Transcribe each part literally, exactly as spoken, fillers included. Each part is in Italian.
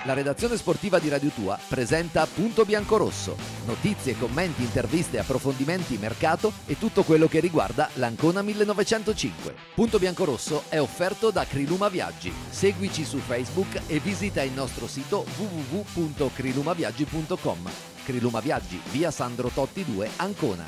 La redazione sportiva di Radio Tua presenta Punto Biancorosso. Notizie, commenti, interviste, approfondimenti, mercato e tutto quello che riguarda l'Ancona millenovecentocinque. Punto Biancorosso è offerto da Criluma Viaggi. Seguici su Facebook e visita il nostro sito w w w punto crilumaviaggi punto com. Criluma Viaggi, via Sandro Totti due, Ancona.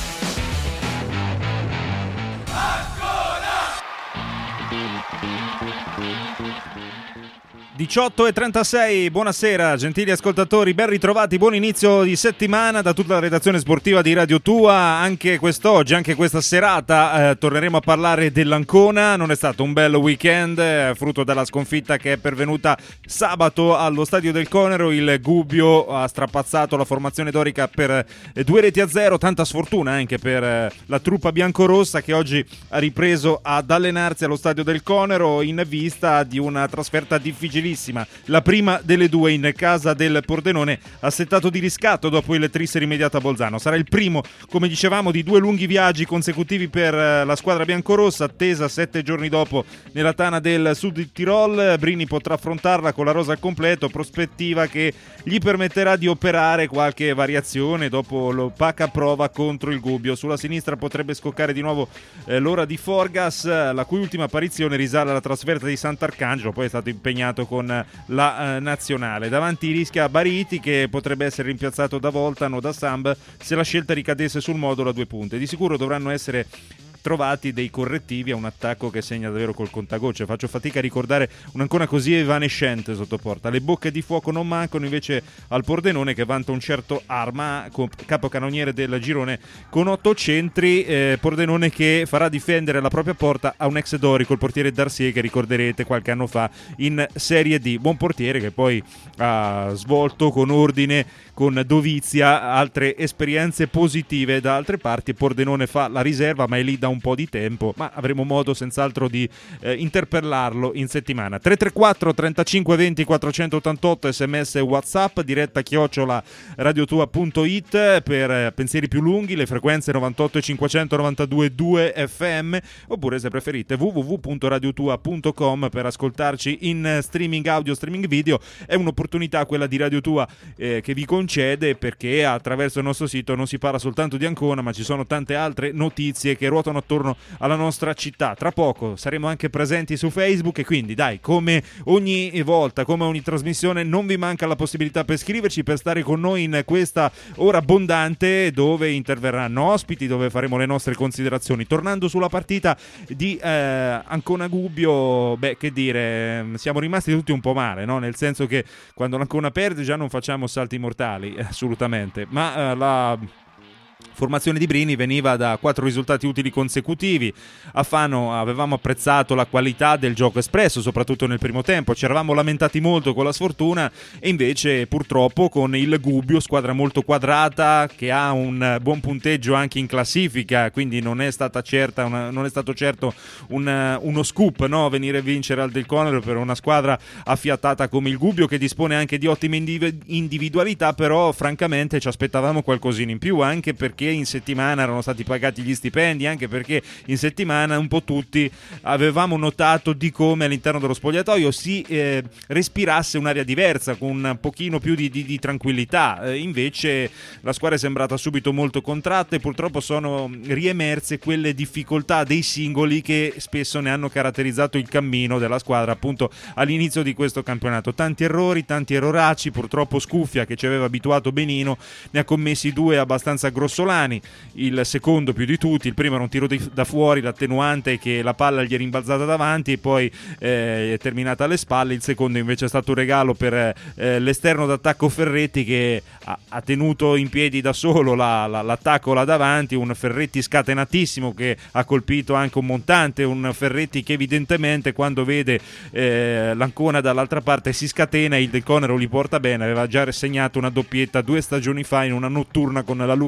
diciotto e trentasei, buonasera gentili ascoltatori, ben ritrovati, buon inizio di settimana da tutta la redazione sportiva di Radio Tua. Anche quest'oggi, anche questa serata eh, torneremo a parlare dell'Ancona. Non è stato un bel weekend, eh, frutto della sconfitta che è pervenuta sabato allo Stadio del Conero. Il Gubbio ha strapazzato la formazione dorica per eh, due reti a zero, tanta sfortuna anche per eh, la truppa biancorossa che oggi ha ripreso ad allenarsi allo Stadio del Conero in vista di una trasferta difficile, la prima delle due in casa del Pordenone, assettato di riscatto dopo il tris rimediato a Bolzano. Sarà il primo, come dicevamo, di due lunghi viaggi consecutivi per la squadra biancorossa, attesa sette giorni dopo nella tana del Sud Tirol. Brini potrà affrontarla con la rosa al completo, prospettiva che gli permetterà di operare qualche variazione dopo l'opaca prova contro il Gubbio. Sulla sinistra potrebbe scoccare di nuovo eh, l'ora di Forgas, la cui ultima apparizione risale alla trasferta di Sant'Arcangelo, poi è stato impegnato con la eh, nazionale. Davanti rischia Bariti, che potrebbe essere rimpiazzato da Voltan o da Samb se la scelta ricadesse sul modulo a due punte. Di sicuro dovranno essere trovati dei correttivi a un attacco che segna davvero col contagocce. Faccio fatica a ricordare un'Ancona così evanescente sotto porta. Le bocche di fuoco non mancano invece al Pordenone, che vanta un certo Arma, capocannoniere del girone con otto centri. eh, Pordenone che farà difendere la propria porta a un ex dorico, il portiere Darcier, che ricorderete qualche anno fa in Serie D. Buon portiere che poi ha svolto con ordine, con dovizia, altre esperienze positive da altre parti. Pordenone fa la riserva, ma è lì da un po' di tempo, ma avremo modo senz'altro di eh, interpellarlo in settimana. Tre tre quattro trentacinque venti quattrocentottantotto, sms WhatsApp, diretta chiocciola radiotua punto it per eh, pensieri più lunghi, le frequenze novantotto e cinquecentonovantadue due F M, oppure se preferite w w w punto radiotua punto com per ascoltarci in streaming audio, streaming video. È un'opportunità quella di Radio Tua eh, che vi concede, perché attraverso il nostro sito non si parla soltanto di Ancona, ma ci sono tante altre notizie che ruotano attorno alla nostra città. Tra poco saremo anche presenti su Facebook e quindi dai, come ogni volta, come ogni trasmissione, non vi manca la possibilità per scriverci, per stare con noi in questa ora abbondante dove interverranno ospiti, dove faremo le nostre considerazioni. Tornando sulla partita di eh, Ancona Gubbio, beh, che dire, siamo rimasti tutti un po' male, no? Nel senso che quando l'Ancona perde già non facciamo salti mortali, assolutamente, ma eh, la formazione di Brini veniva da quattro risultati utili consecutivi. A Fano avevamo apprezzato la qualità del gioco espresso, soprattutto nel primo tempo. Ci eravamo lamentati molto con la sfortuna, e invece purtroppo con il Gubbio, squadra molto quadrata che ha un buon punteggio anche in classifica, quindi non è stata certa una, non è stato certo un, uno scoop, no? Venire a vincere al Del Conero per una squadra affiatata come il Gubbio, che dispone anche di ottime indiv- individualità, però francamente ci aspettavamo qualcosina in più, anche perché in settimana erano stati pagati gli stipendi, anche perché in settimana un po' tutti avevamo notato di come all'interno dello spogliatoio si eh, respirasse un'aria diversa, con un pochino più di, di, di tranquillità. Eh, invece la squadra è sembrata subito molto contratta, e purtroppo sono riemerse quelle difficoltà dei singoli che spesso ne hanno caratterizzato il cammino della squadra appunto all'inizio di questo campionato. Tanti errori, tanti erroracci. Purtroppo Scuffia, che ci aveva abituato benino, ne ha commessi due abbastanza grossolani. Il secondo più di tutti, il primo era un tiro di, da fuori, l'attenuante è che la palla gli è rimbalzata davanti e poi eh, è terminata alle spalle. Il secondo invece è stato un regalo per eh, l'esterno d'attacco Ferretti, che ha, ha tenuto in piedi da solo la, la, l'attacco là davanti, un Ferretti scatenatissimo che ha colpito anche un montante, un Ferretti che evidentemente quando vede eh, l'Ancona dall'altra parte si scatena. Il Del Conero li porta bene, aveva già segnato una doppietta due stagioni fa in una notturna con la Lucchese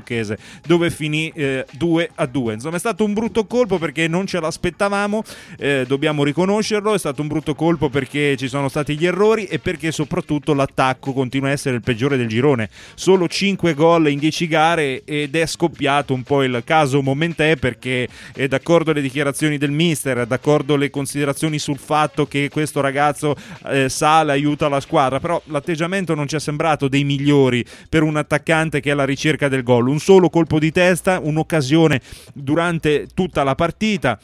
dove finì eh, due a due. Insomma, è stato un brutto colpo perché non ce l'aspettavamo, eh, dobbiamo riconoscerlo. È stato un brutto colpo perché ci sono stati gli errori e perché soprattutto l'attacco continua a essere il peggiore del girone. Solo cinque gol in dieci gare ed è scoppiato un po' il caso Momentè, perché è d'accordo le dichiarazioni del mister, è d'accordo le considerazioni sul fatto che questo ragazzo eh, sale, aiuta la squadra, però l'atteggiamento non ci è sembrato dei migliori per un attaccante che è alla ricerca del gol. Un solo colpo di testa, un'occasione durante tutta la partita,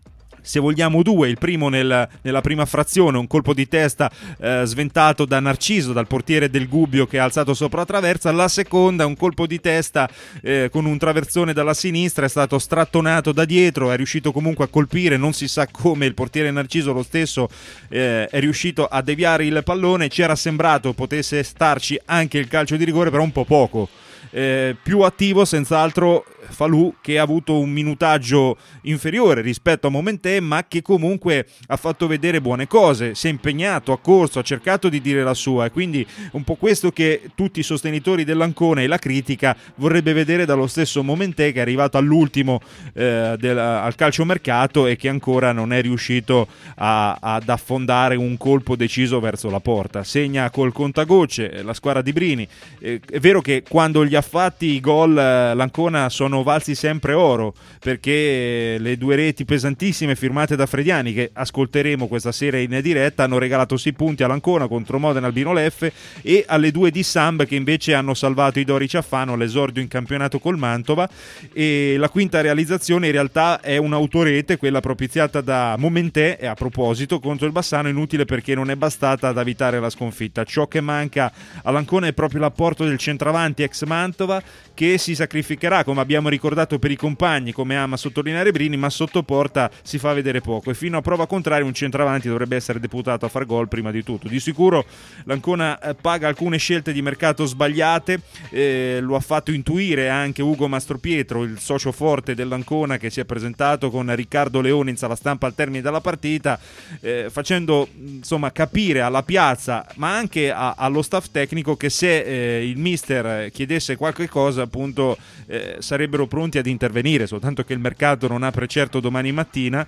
se vogliamo due, il primo nel, nella prima frazione, un colpo di testa eh, sventato da Narciso, dal portiere del Gubbio, che ha alzato sopra la traversa. La seconda, un colpo di testa eh, con un traversone dalla sinistra, è stato strattonato da dietro, è riuscito comunque a colpire, non si sa come, il portiere Narciso lo stesso eh, è riuscito a deviare il pallone. Ci era sembrato potesse starci anche il calcio di rigore, però un po' poco. Eh, più attivo senz'altro Falù, che ha avuto un minutaggio inferiore rispetto a Momentè, ma che comunque ha fatto vedere buone cose, si è impegnato, ha corso, ha cercato di dire la sua, e quindi un po' questo che tutti i sostenitori dell'Ancona e la critica vorrebbe vedere dallo stesso Momentè, che è arrivato all'ultimo eh, del, al calciomercato e che ancora non è riuscito a, ad affondare un colpo deciso verso la porta. Segna col contagocce la squadra di Brini. Eh, è vero che quando gli ha fatti i gol eh, l'Ancona sono valsi sempre oro, perché le due reti pesantissime firmate da Frediani, che ascolteremo questa sera in diretta, hanno regalato sei punti all'Ancona contro Modena, Albino Leffe, e alle due di Samb, che invece hanno salvato i Dori Ciaffano all'esordio in campionato col Mantova. E la quinta realizzazione in realtà è un'autorete, quella propiziata da Momentè, e a proposito contro il Bassano, inutile perché non è bastata ad evitare la sconfitta. Ciò che manca all'Ancona è proprio l'apporto del centravanti ex Mantova, che si sacrificherà, come abbiamo ricordato, per i compagni, come ama sottolineare Brini, ma sotto porta si fa vedere poco, e fino a prova contraria un centravanti dovrebbe essere deputato a far gol prima di tutto. Di sicuro l'Ancona eh, paga alcune scelte di mercato sbagliate, eh, lo ha fatto intuire anche Ugo Mastropietro, il socio forte dell'Ancona, che si è presentato con Riccardo Leone in sala stampa al termine della partita, eh, facendo insomma capire alla piazza, ma anche a, allo staff tecnico, che se eh, il mister chiedesse qualche cosa, appunto eh, sarebbero pronti ad intervenire, soltanto che il mercato non apre certo domani mattina,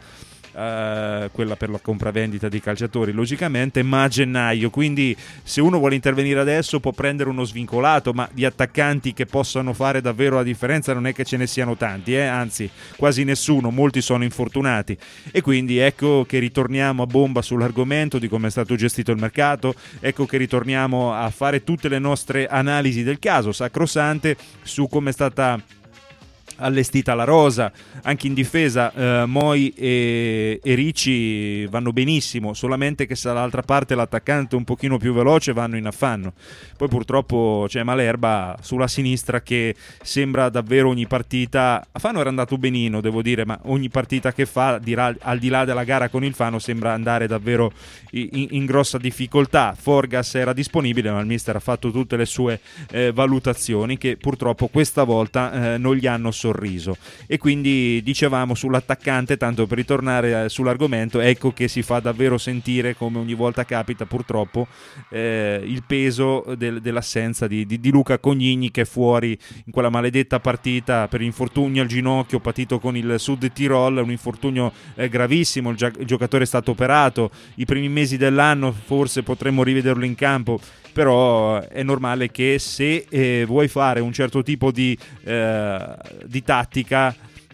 eh, quella per la compravendita di calciatori logicamente, ma a gennaio. Quindi se uno vuole intervenire adesso può prendere uno svincolato, ma di attaccanti che possano fare davvero la differenza non è che ce ne siano tanti, eh? Anzi quasi nessuno, molti sono infortunati, e quindi ecco che ritorniamo a bomba sull'argomento di come è stato gestito il mercato, ecco che ritorniamo a fare tutte le nostre analisi del caso sacrosante su come è stata allestita la rosa. Anche in difesa eh, Moi e, e Ricci vanno benissimo, solamente che se dall'altra parte l'attaccante un pochino più veloce vanno in affanno. Poi purtroppo c'è Malerba sulla sinistra, che sembra davvero ogni partita, a Fano era andato benino devo dire, ma ogni partita che fa, dirà, al di là della gara con il Fano, sembra andare davvero in, in grossa difficoltà. Forgas era disponibile, ma il mister ha fatto tutte le sue eh, valutazioni, che purtroppo questa volta eh, non gli hanno sorpreso sorriso. E quindi dicevamo sull'attaccante, tanto per ritornare sull'argomento, ecco che si fa davvero sentire, come ogni volta capita purtroppo, eh, il peso del, dell'assenza di, di, di Luca Cognigni, che è fuori in quella maledetta partita per infortunio al ginocchio patito con il Sud Tirol, un infortunio eh, gravissimo. Il, gi- il giocatore è stato operato, i primi mesi dell'anno forse potremmo rivederlo in campo, però è normale che se eh, vuoi fare un certo tipo di, eh, di tattica,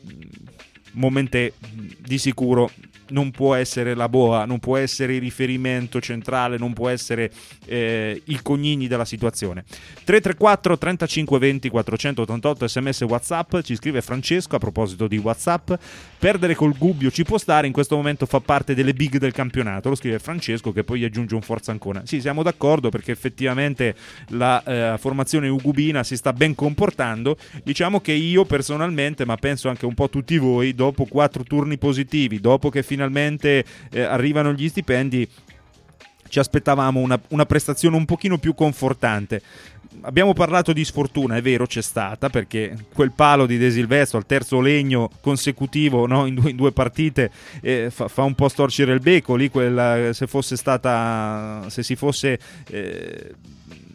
Momentè di sicuro non può essere la boa, non può essere il riferimento centrale, non può essere eh, il Cognigni della situazione. Tre tre quattro trentacinque venti quattrocentottantotto sms WhatsApp, ci scrive Francesco a proposito di WhatsApp: perdere col Gubbio ci può stare, in questo momento fa parte delle big del campionato. Lo scrive Francesco, che poi aggiunge un forza Ancona. Sì, siamo d'accordo, perché effettivamente la eh, formazione ugubina si sta ben comportando. Diciamo che io personalmente, ma penso anche un po' tutti voi, dopo quattro turni positivi, dopo che finalmente eh, arrivano gli stipendi, ci aspettavamo una, una prestazione un pochino più confortante. Abbiamo parlato di sfortuna, è vero, c'è stata, perché quel palo di De Silvestro al terzo legno consecutivo, no, in, due, in due partite eh, fa, fa un po' storcere il becco. Lì quella, se fosse stata, se si fosse eh,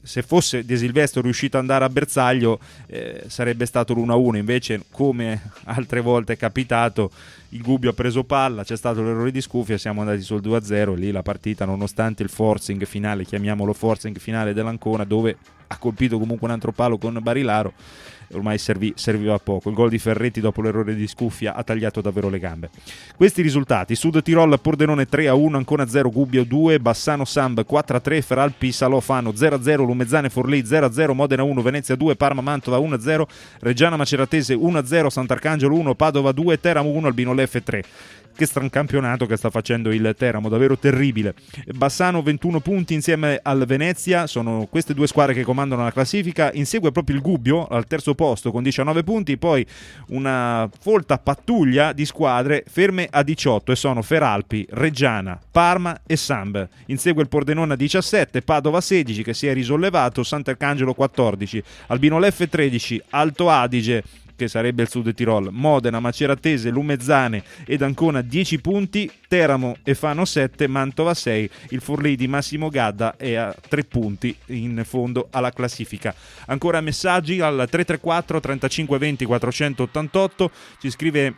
se fosse De Silvestro riuscito ad andare a bersaglio eh, sarebbe stato l'uno a uno, invece come altre volte è capitato il Gubbio ha preso palla, c'è stato l'errore di Scuffia, siamo andati sul due a zero e lì la partita, nonostante il forcing finale, chiamiamolo forcing finale dell'Ancona, dove ha colpito comunque un altro palo con Barilaro, ormai servì, serviva a poco. Il gol di Ferretti dopo l'errore di Scuffia ha tagliato davvero le gambe. Questi risultati: Sud Tirol Pordenone tre a uno, Ancona zero, Gubbio due, Bassano Samb quattro a tre, Feralpi Salò Fano zero a zero, Lumezzane Forlì zero a zero, Modena uno, Venezia due, Parma Mantova uno a zero, Reggiana Maceratese uno a zero, Sant'Arcangelo uno, Padova due, Teramo uno, Albino Leffe tre. Che strancampionato che sta facendo il Teramo, davvero terribile. Bassano ventuno punti insieme al Venezia, sono queste due squadre che comandano la classifica. Insegue proprio il Gubbio al terzo posto con diciannove punti, poi una folta pattuglia di squadre ferme a diciotto e sono Feralpi, Reggiana, Parma e Samb. Insegue il Pordenone a diciassette, Padova sedici che si è risollevato, Sant'Arcangelo quattordici, Albino Leffe tredici, Alto Adige che sarebbe il Sud Tirol, Modena, Maceratese, Lumezzane ed Ancona dieci punti, Teramo e Fano sette, Mantova sei, il Forlì di Massimo Gadda è a tre punti in fondo alla classifica. Ancora messaggi al tre tre quattro trentacinque venti quattrocentottantotto, ci scrive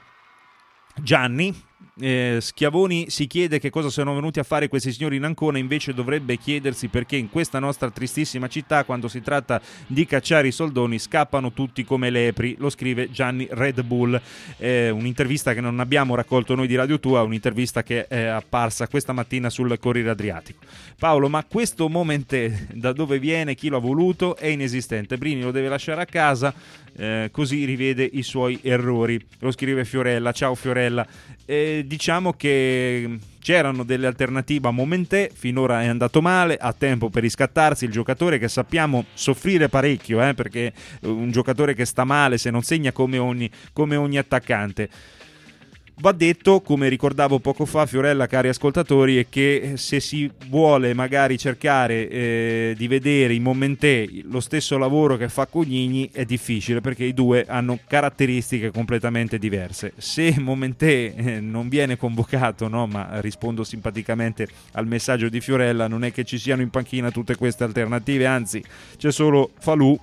Gianni. Eh, Schiavoni si chiede che cosa sono venuti a fare questi signori in Ancona, invece dovrebbe chiedersi perché in questa nostra tristissima città, quando si tratta di cacciare i soldoni, scappano tutti come lepri. Lo scrive Gianni Red Bull. Eh, un'intervista che non abbiamo raccolto noi di Radio Tua, un'intervista che è apparsa questa mattina sul Corriere Adriatico. Paolo, ma questo Momentè da dove viene? Chi l'ha voluto? È inesistente. Brini lo deve lasciare a casa, eh, così rivede i suoi errori. Lo scrive Fiorella. Ciao Fiorella. Eh, diciamo che c'erano delle alternative a Momentè, finora è andato male, ha tempo per riscattarsi, il giocatore che sappiamo soffrire parecchio, eh, perché un giocatore che sta male se non segna come ogni, come ogni attaccante. Va detto, come ricordavo poco fa Fiorella, cari ascoltatori, è che se si vuole magari cercare eh, di vedere in Momentè lo stesso lavoro che fa Cognini è difficile, perché i due hanno caratteristiche completamente diverse. Se Momentè eh, non viene convocato, no, ma rispondo simpaticamente al messaggio di Fiorella, non è che ci siano in panchina tutte queste alternative, anzi c'è solo Falù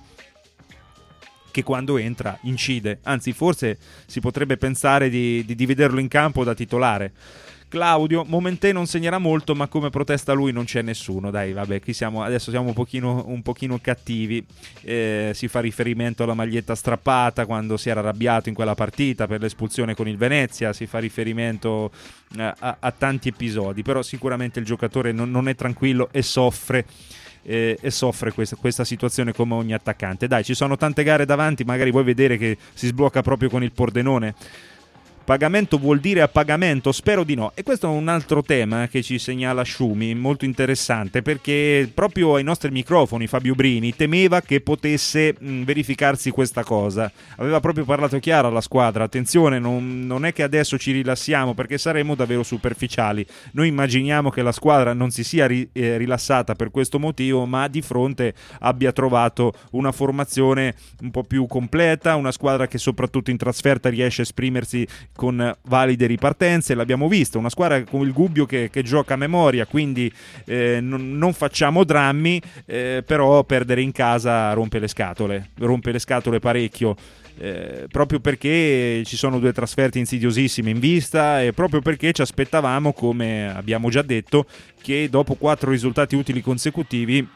che quando entra incide, anzi forse si potrebbe pensare di, di, di vederlo in campo da titolare. Claudio, Momentè non segnerà molto, ma come protesta lui non c'è nessuno. Dai, vabbè, qui siamo, adesso siamo un pochino, un pochino cattivi. Eh, si fa riferimento alla maglietta strappata quando si era arrabbiato in quella partita per l'espulsione con il Venezia, si fa riferimento a, a, a tanti episodi, però sicuramente il giocatore non, non è tranquillo e soffre. E, e soffre questa, questa situazione come ogni attaccante. Dai, ci sono tante gare davanti, magari vuoi vedere che si sblocca proprio con il Pordenone. Pagamento vuol dire a pagamento? Spero di no. E questo è un altro tema che ci segnala Sciumi, molto interessante, perché proprio ai nostri microfoni Fabio Brini temeva che potesse mh, verificarsi questa cosa. Aveva proprio parlato chiaro alla squadra: attenzione, non, non è che adesso ci rilassiamo, perché saremmo davvero superficiali. Noi immaginiamo che la squadra non si sia ri, eh, rilassata per questo motivo, ma di fronte abbia trovato una formazione un po' più completa, una squadra che soprattutto in trasferta riesce a esprimersi con valide ripartenze. L'abbiamo visto, una squadra con il Gubbio che, che gioca a memoria, quindi eh, non, non facciamo drammi, eh, però perdere in casa rompe le scatole, rompe le scatole parecchio. Eh, proprio perché ci sono due trasferte insidiosissime in vista e proprio perché ci aspettavamo, come abbiamo già detto, che dopo quattro risultati utili consecutivi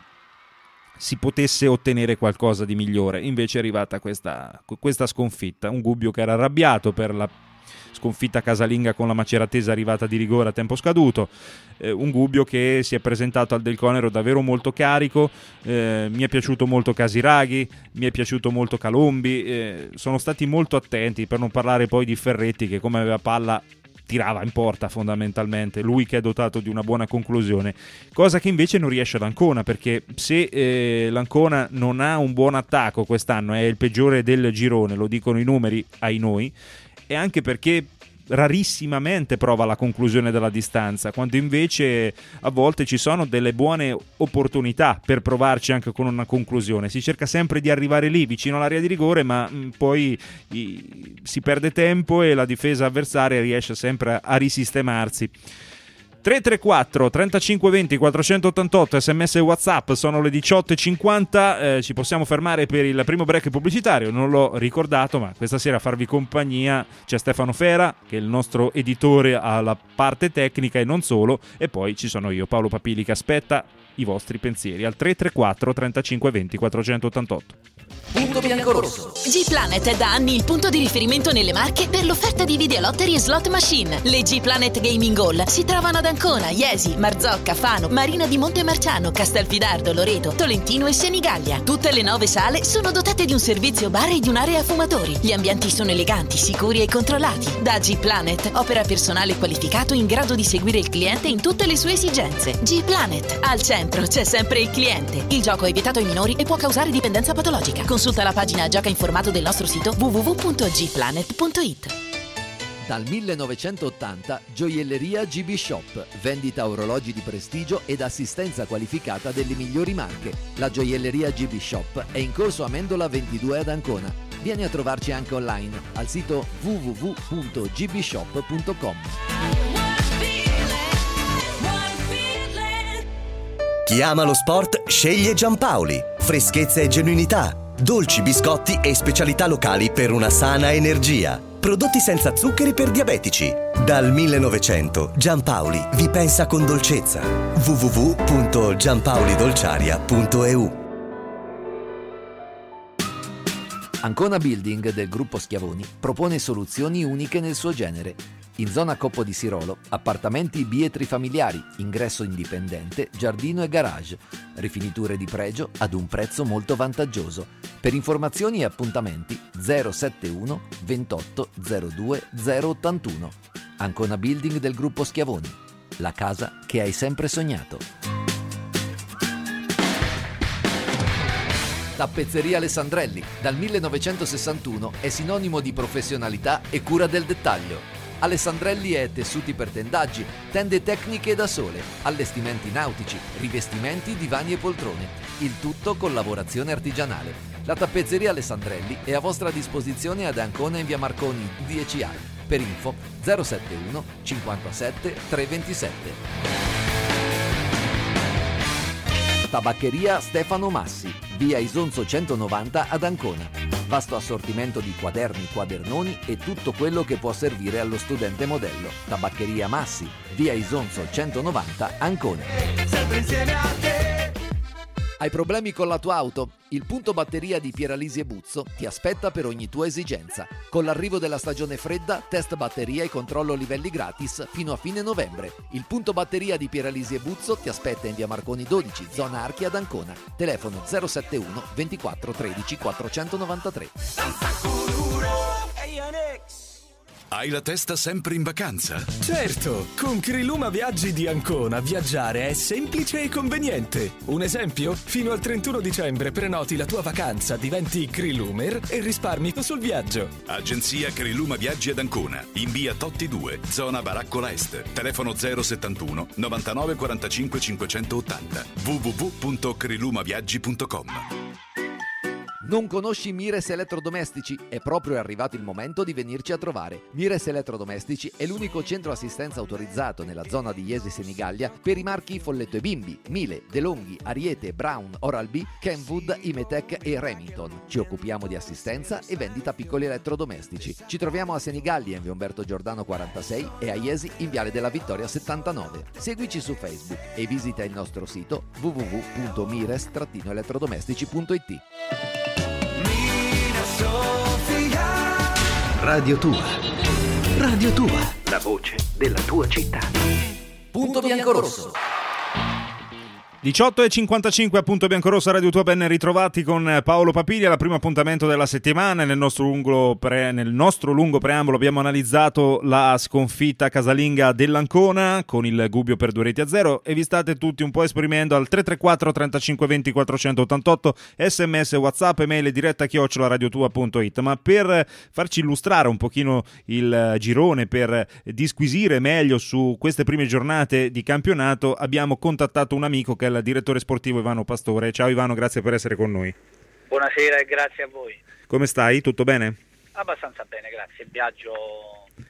si potesse ottenere qualcosa di migliore. Invece è arrivata questa, questa sconfitta, un Gubbio che era arrabbiato per la sconfitta casalinga con la Maceratese arrivata di rigore a tempo scaduto, eh, un Gubbio che si è presentato al Del Conero davvero molto carico. Eh, mi è piaciuto molto Casiraghi, mi è piaciuto molto Calombi, eh, sono stati molto attenti, per non parlare poi di Ferretti che come aveva palla tirava in porta fondamentalmente, lui che è dotato di una buona conclusione, cosa che invece non riesce ad Ancona, perché se eh, l'Ancona non ha un buon attacco quest'anno, è il peggiore del girone, lo dicono i numeri ai noi, e anche perché rarissimamente prova la conclusione della distanza, quando invece a volte ci sono delle buone opportunità per provarci anche con una conclusione. Si cerca sempre di arrivare lì vicino all'area di rigore, ma mh, poi i, si perde tempo e la difesa avversaria riesce sempre a, a risistemarsi. tre tre quattro trentacinque venti quattrocentottantotto, sms e WhatsApp, sono le diciotto e cinquanta, eh, ci possiamo fermare per il primo break pubblicitario, non l'ho ricordato, ma questa sera a farvi compagnia c'è Stefano Fera, che è il nostro editore alla parte tecnica e non solo, e poi ci sono io, Paolo Papili, che aspetta i vostri pensieri al tre tre quattro trentacinque venti quattrocentottantotto. Punto biancorosso. G-Planet è da anni il punto di riferimento nelle Marche per l'offerta di videolottery e slot machine. Le G-Planet Gaming Hall si trovano ad Ancona, Iesi, Marzocca, Fano, Marina di Montemarciano, Castelfidardo, Loreto, Tolentino e Senigallia. Tutte le nove sale sono dotate di un servizio bar e di un'area fumatori. Gli ambienti sono eleganti, sicuri e controllati. Da G-Planet opera personale qualificato in grado di seguire il cliente in tutte le sue esigenze. G-Planet, al centro c'è sempre il cliente. Il gioco è vietato ai minori e può causare dipendenza patologica. Consulta la pagina Gioca informato del nostro sito w w w punto g planet punto i t. Dal millenovecentottanta Gioielleria G B Shop, vendita orologi di prestigio ed assistenza qualificata delle migliori marche. La Gioielleria G B Shop è in corso Amendola ventidue ad Ancona. Vieni a trovarci anche online al sito w w w punto g b shop punto com. Chi ama lo sport sceglie Giampaoli. Freschezza e genuinità, dolci, biscotti e specialità locali per una sana energia. Prodotti senza zuccheri per diabetici. Dal millenovecento Giampaoli vi pensa con dolcezza. w w w punto giampaolidolciaria punto e u. Ancona Building del gruppo Schiavoni propone soluzioni uniche nel suo genere. In zona Coppo di Sirolo, appartamenti bietri familiari, ingresso indipendente, giardino e garage, rifiniture di pregio ad un prezzo molto vantaggioso. Per informazioni e appuntamenti zero settantuno ventotto zero due zero ottantuno. Ancona Building del gruppo Schiavoni, la casa che hai sempre sognato. Tappezzeria Alessandrelli, dal millenovecentosessantuno è sinonimo di professionalità e cura del dettaglio. Alessandrelli è tessuti per tendaggi, tende tecniche da sole, allestimenti nautici, rivestimenti, divani e poltrone. Il tutto con lavorazione artigianale. La tappezzeria Alessandrelli è a vostra disposizione ad Ancona in via Marconi dieci A. Per info zero settantuno cinquantasette trecentoventisette. Tabaccheria Stefano Massi, via Isonzo centonovanta ad Ancona. Vasto assortimento di quaderni, quadernoni e tutto quello che può servire allo studente modello. Tabaccheria Massi, via Isonzo centonovanta, Ancona. Sempre insieme a te. Hai problemi con la tua auto? Il punto batteria di Pieralisi e Buzzo ti aspetta per ogni tua esigenza. Con l'arrivo della stagione fredda, test batteria e controllo livelli gratis fino a fine novembre. Il punto batteria di Pieralisi e Buzzo ti aspetta in via Marconi dodici, zona Archi ad Ancona. Telefono zero settantuno ventiquattro tredici quattrocentonovantatré. Hai la testa sempre in vacanza? Certo, con Criluma Viaggi di Ancona viaggiare è semplice e conveniente. Un esempio? Fino al trentuno dicembre prenoti la tua vacanza, diventi Crilumer e risparmi sul viaggio. Agenzia Criluma Viaggi ad Ancona, in via Totti due, zona Baraccola Est. Telefono zero settantuno novantanove quarantacinque cinquecentottanta. w w w punto crilumaviaggi punto com. Non conosci Mires Elettrodomestici? È proprio arrivato il momento di venirci a trovare. Mires Elettrodomestici è l'unico centro assistenza autorizzato nella zona di Iesi Senigallia per i marchi Folletto e Bimbi, Miele, DeLonghi, Ariete, Brown, Oral-B, Kenwood, Imetec e Remington. Ci occupiamo di assistenza e vendita piccoli elettrodomestici. Ci troviamo a Senigallia in via Umberto Giordano quarantasei e a Iesi in viale della Vittoria settantanove. Seguici su Facebook e visita il nostro sito w w w punto mires elettrodomestici punto i t. Radio Tua, Radio Tua, la voce della tua città. Punto biancorosso. diciotto e cinquantacinque a Punto Biancorosso Radio Tua, ben ritrovati con Paolo Papiglia, al primo appuntamento della settimana. Nel nostro lungo, pre, nel nostro lungo preambolo abbiamo analizzato la sconfitta casalinga dell'Ancona con il Gubbio per due reti a zero e vi state tutti un po' esprimendo al tre tre quattro trentacinque venti quattrocentottantotto, sms, whatsapp, email diretta chiocciola radiotua punto it. Ma per farci illustrare un pochino il girone, per disquisire meglio su queste prime giornate di campionato, abbiamo contattato un amico che è il direttore sportivo Ivano Pastore. Ciao Ivano, grazie per essere con noi. Buonasera e grazie a voi. Come stai? Tutto bene? Abbastanza bene, grazie. Il viaggio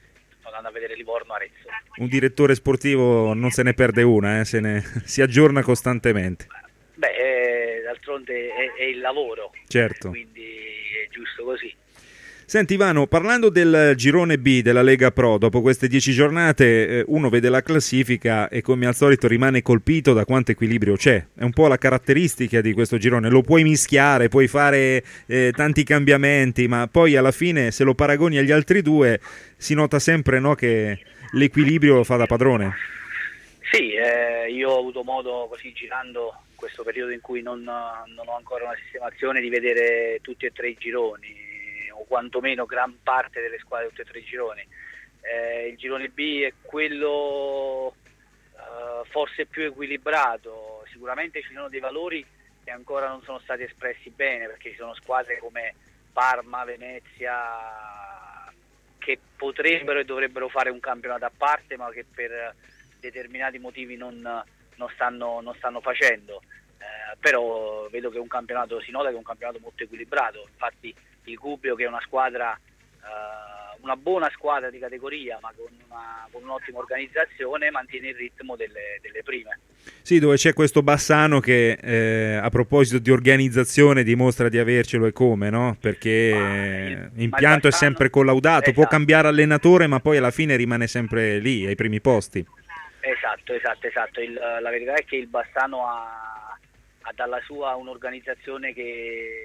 andando a vedere Livorno-Arezzo. Un direttore sportivo non se ne perde una, eh, se ne, si aggiorna costantemente. Beh, eh, d'altronde è, è il lavoro, certo. Quindi è giusto così. Senti Ivano, parlando del girone B della Lega Pro, dopo queste dieci giornate eh, uno vede la classifica e come al solito rimane colpito da quanto equilibrio c'è. È un po' la caratteristica di questo girone, lo puoi mischiare, puoi fare eh, tanti cambiamenti, ma poi alla fine se lo paragoni agli altri due si nota sempre, no, che l'equilibrio fa da padrone. Sì, eh, io ho avuto modo, così girando in questo periodo in cui non, non ho ancora una sistemazione, di vedere tutti e tre i gironi, o quantomeno gran parte delle squadre di tutti e tre i gironi. Eh, il girone B è quello eh, forse più equilibrato, sicuramente ci sono dei valori che ancora non sono stati espressi bene, perché ci sono squadre come Parma, Venezia, che potrebbero e dovrebbero fare un campionato a parte, ma che per determinati motivi non, non, stanno, non stanno facendo. Eh, però vedo che è un campionato, si nota che è un campionato molto equilibrato. Infatti il Gubbio, che è una squadra, eh, una buona squadra di categoria, ma con, una, con un'ottima organizzazione, mantiene il ritmo delle, delle prime. Sì, dove c'è questo Bassano che eh, a proposito di organizzazione dimostra di avercelo, e come, no? Perché ma, l'impianto è sempre collaudato, esatto. Può cambiare allenatore, ma poi alla fine rimane sempre lì, ai primi posti. Esatto, esatto, esatto. Il, la verità è che il Bassano ha, ha dalla sua un'organizzazione che,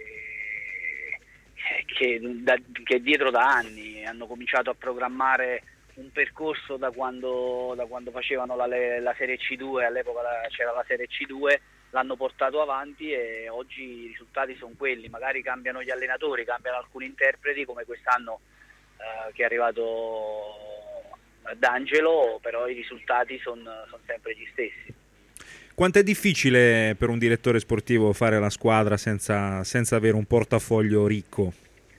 che, da, che è dietro da anni. Hanno cominciato a programmare un percorso da quando, da quando facevano la, la Serie C due, all'epoca c'era la Serie C due, l'hanno portato avanti e oggi i risultati sono quelli. Magari cambiano gli allenatori, cambiano alcuni interpreti, come quest'anno eh, che è arrivato D'Angelo, però i risultati sono son sempre gli stessi. Quanto è difficile per un direttore sportivo fare la squadra senza, senza avere un portafoglio ricco?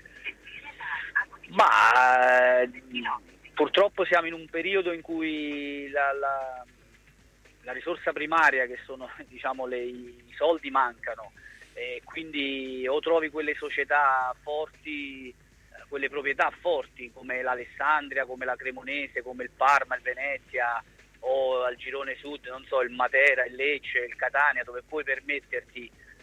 Ma eh, purtroppo siamo in un periodo in cui la, la, la risorsa primaria, che sono, diciamo, le, i soldi, mancano, e quindi o trovi quelle società forti, quelle proprietà forti come l'Alessandria, come la Cremonese, come il Parma, il Venezia, o al girone sud, non so, il Matera, il Lecce, il Catania, dove puoi permetterti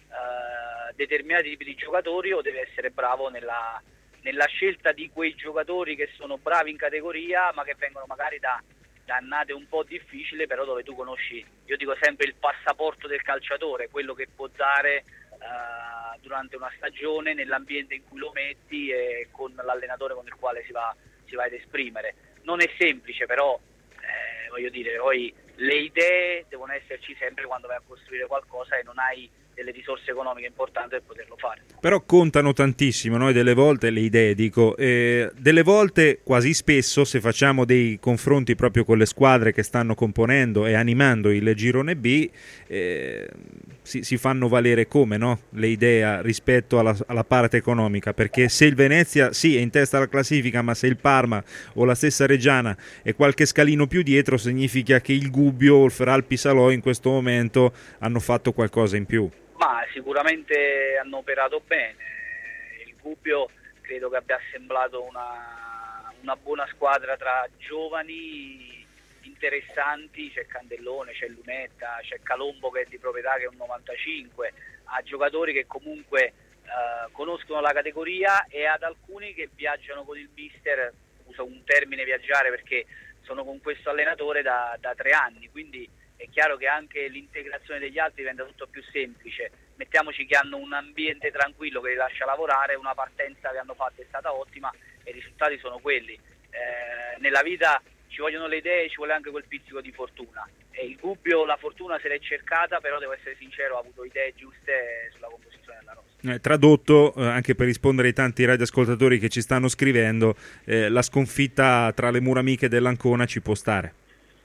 eh, determinati tipi di giocatori, o devi essere bravo nella, nella scelta di quei giocatori che sono bravi in categoria, ma che vengono magari da, da annate un po' difficili, però dove tu conosci, io dico sempre, il passaporto del calciatore, quello che può dare Uh, durante una stagione, nell'ambiente in cui lo metti e con l'allenatore con il quale si va, si va ad esprimere. Non è semplice, però eh, voglio dire, poi le idee devono esserci sempre quando vai a costruire qualcosa e non hai delle risorse economiche importanti per poterlo fare. Però contano tantissimo, no? E delle volte le idee, dico, eh, delle volte, quasi spesso, se facciamo dei confronti proprio con le squadre che stanno componendo e animando il girone B, eh, si, si fanno valere come, no? Le idee rispetto alla, alla parte economica, perché se il Venezia sì è in testa alla classifica, ma se il Parma o la stessa Reggiana è qualche scalino più dietro, significa che il Gubbio o il Feralpi Salò in questo momento hanno fatto qualcosa in più. Ma sicuramente hanno operato bene. Il Gubbio credo che abbia assemblato una, una buona squadra tra giovani interessanti, c'è Candellone, c'è Lunetta, c'è Calombo che è di proprietà, che è un novantacinque, ha giocatori che comunque eh, conoscono la categoria, e ad alcuni che viaggiano con il mister, uso un termine viaggiare perché sono con questo allenatore da, da tre anni, quindi è chiaro che anche l'integrazione degli altri diventa tutto più semplice. Mettiamoci che hanno un ambiente tranquillo che li lascia lavorare, una partenza che hanno fatto è stata ottima e i risultati sono quelli. Eh, nella vita ci vogliono le idee, ci vuole anche quel pizzico di fortuna, e il Gubbio la fortuna se l'è cercata, però devo essere sincero, ha avuto idee giuste sulla composizione della rosa. Eh, tradotto, eh, anche per rispondere ai tanti radioascoltatori che ci stanno scrivendo, eh, la sconfitta tra le mura amiche dell'Ancona ci può stare.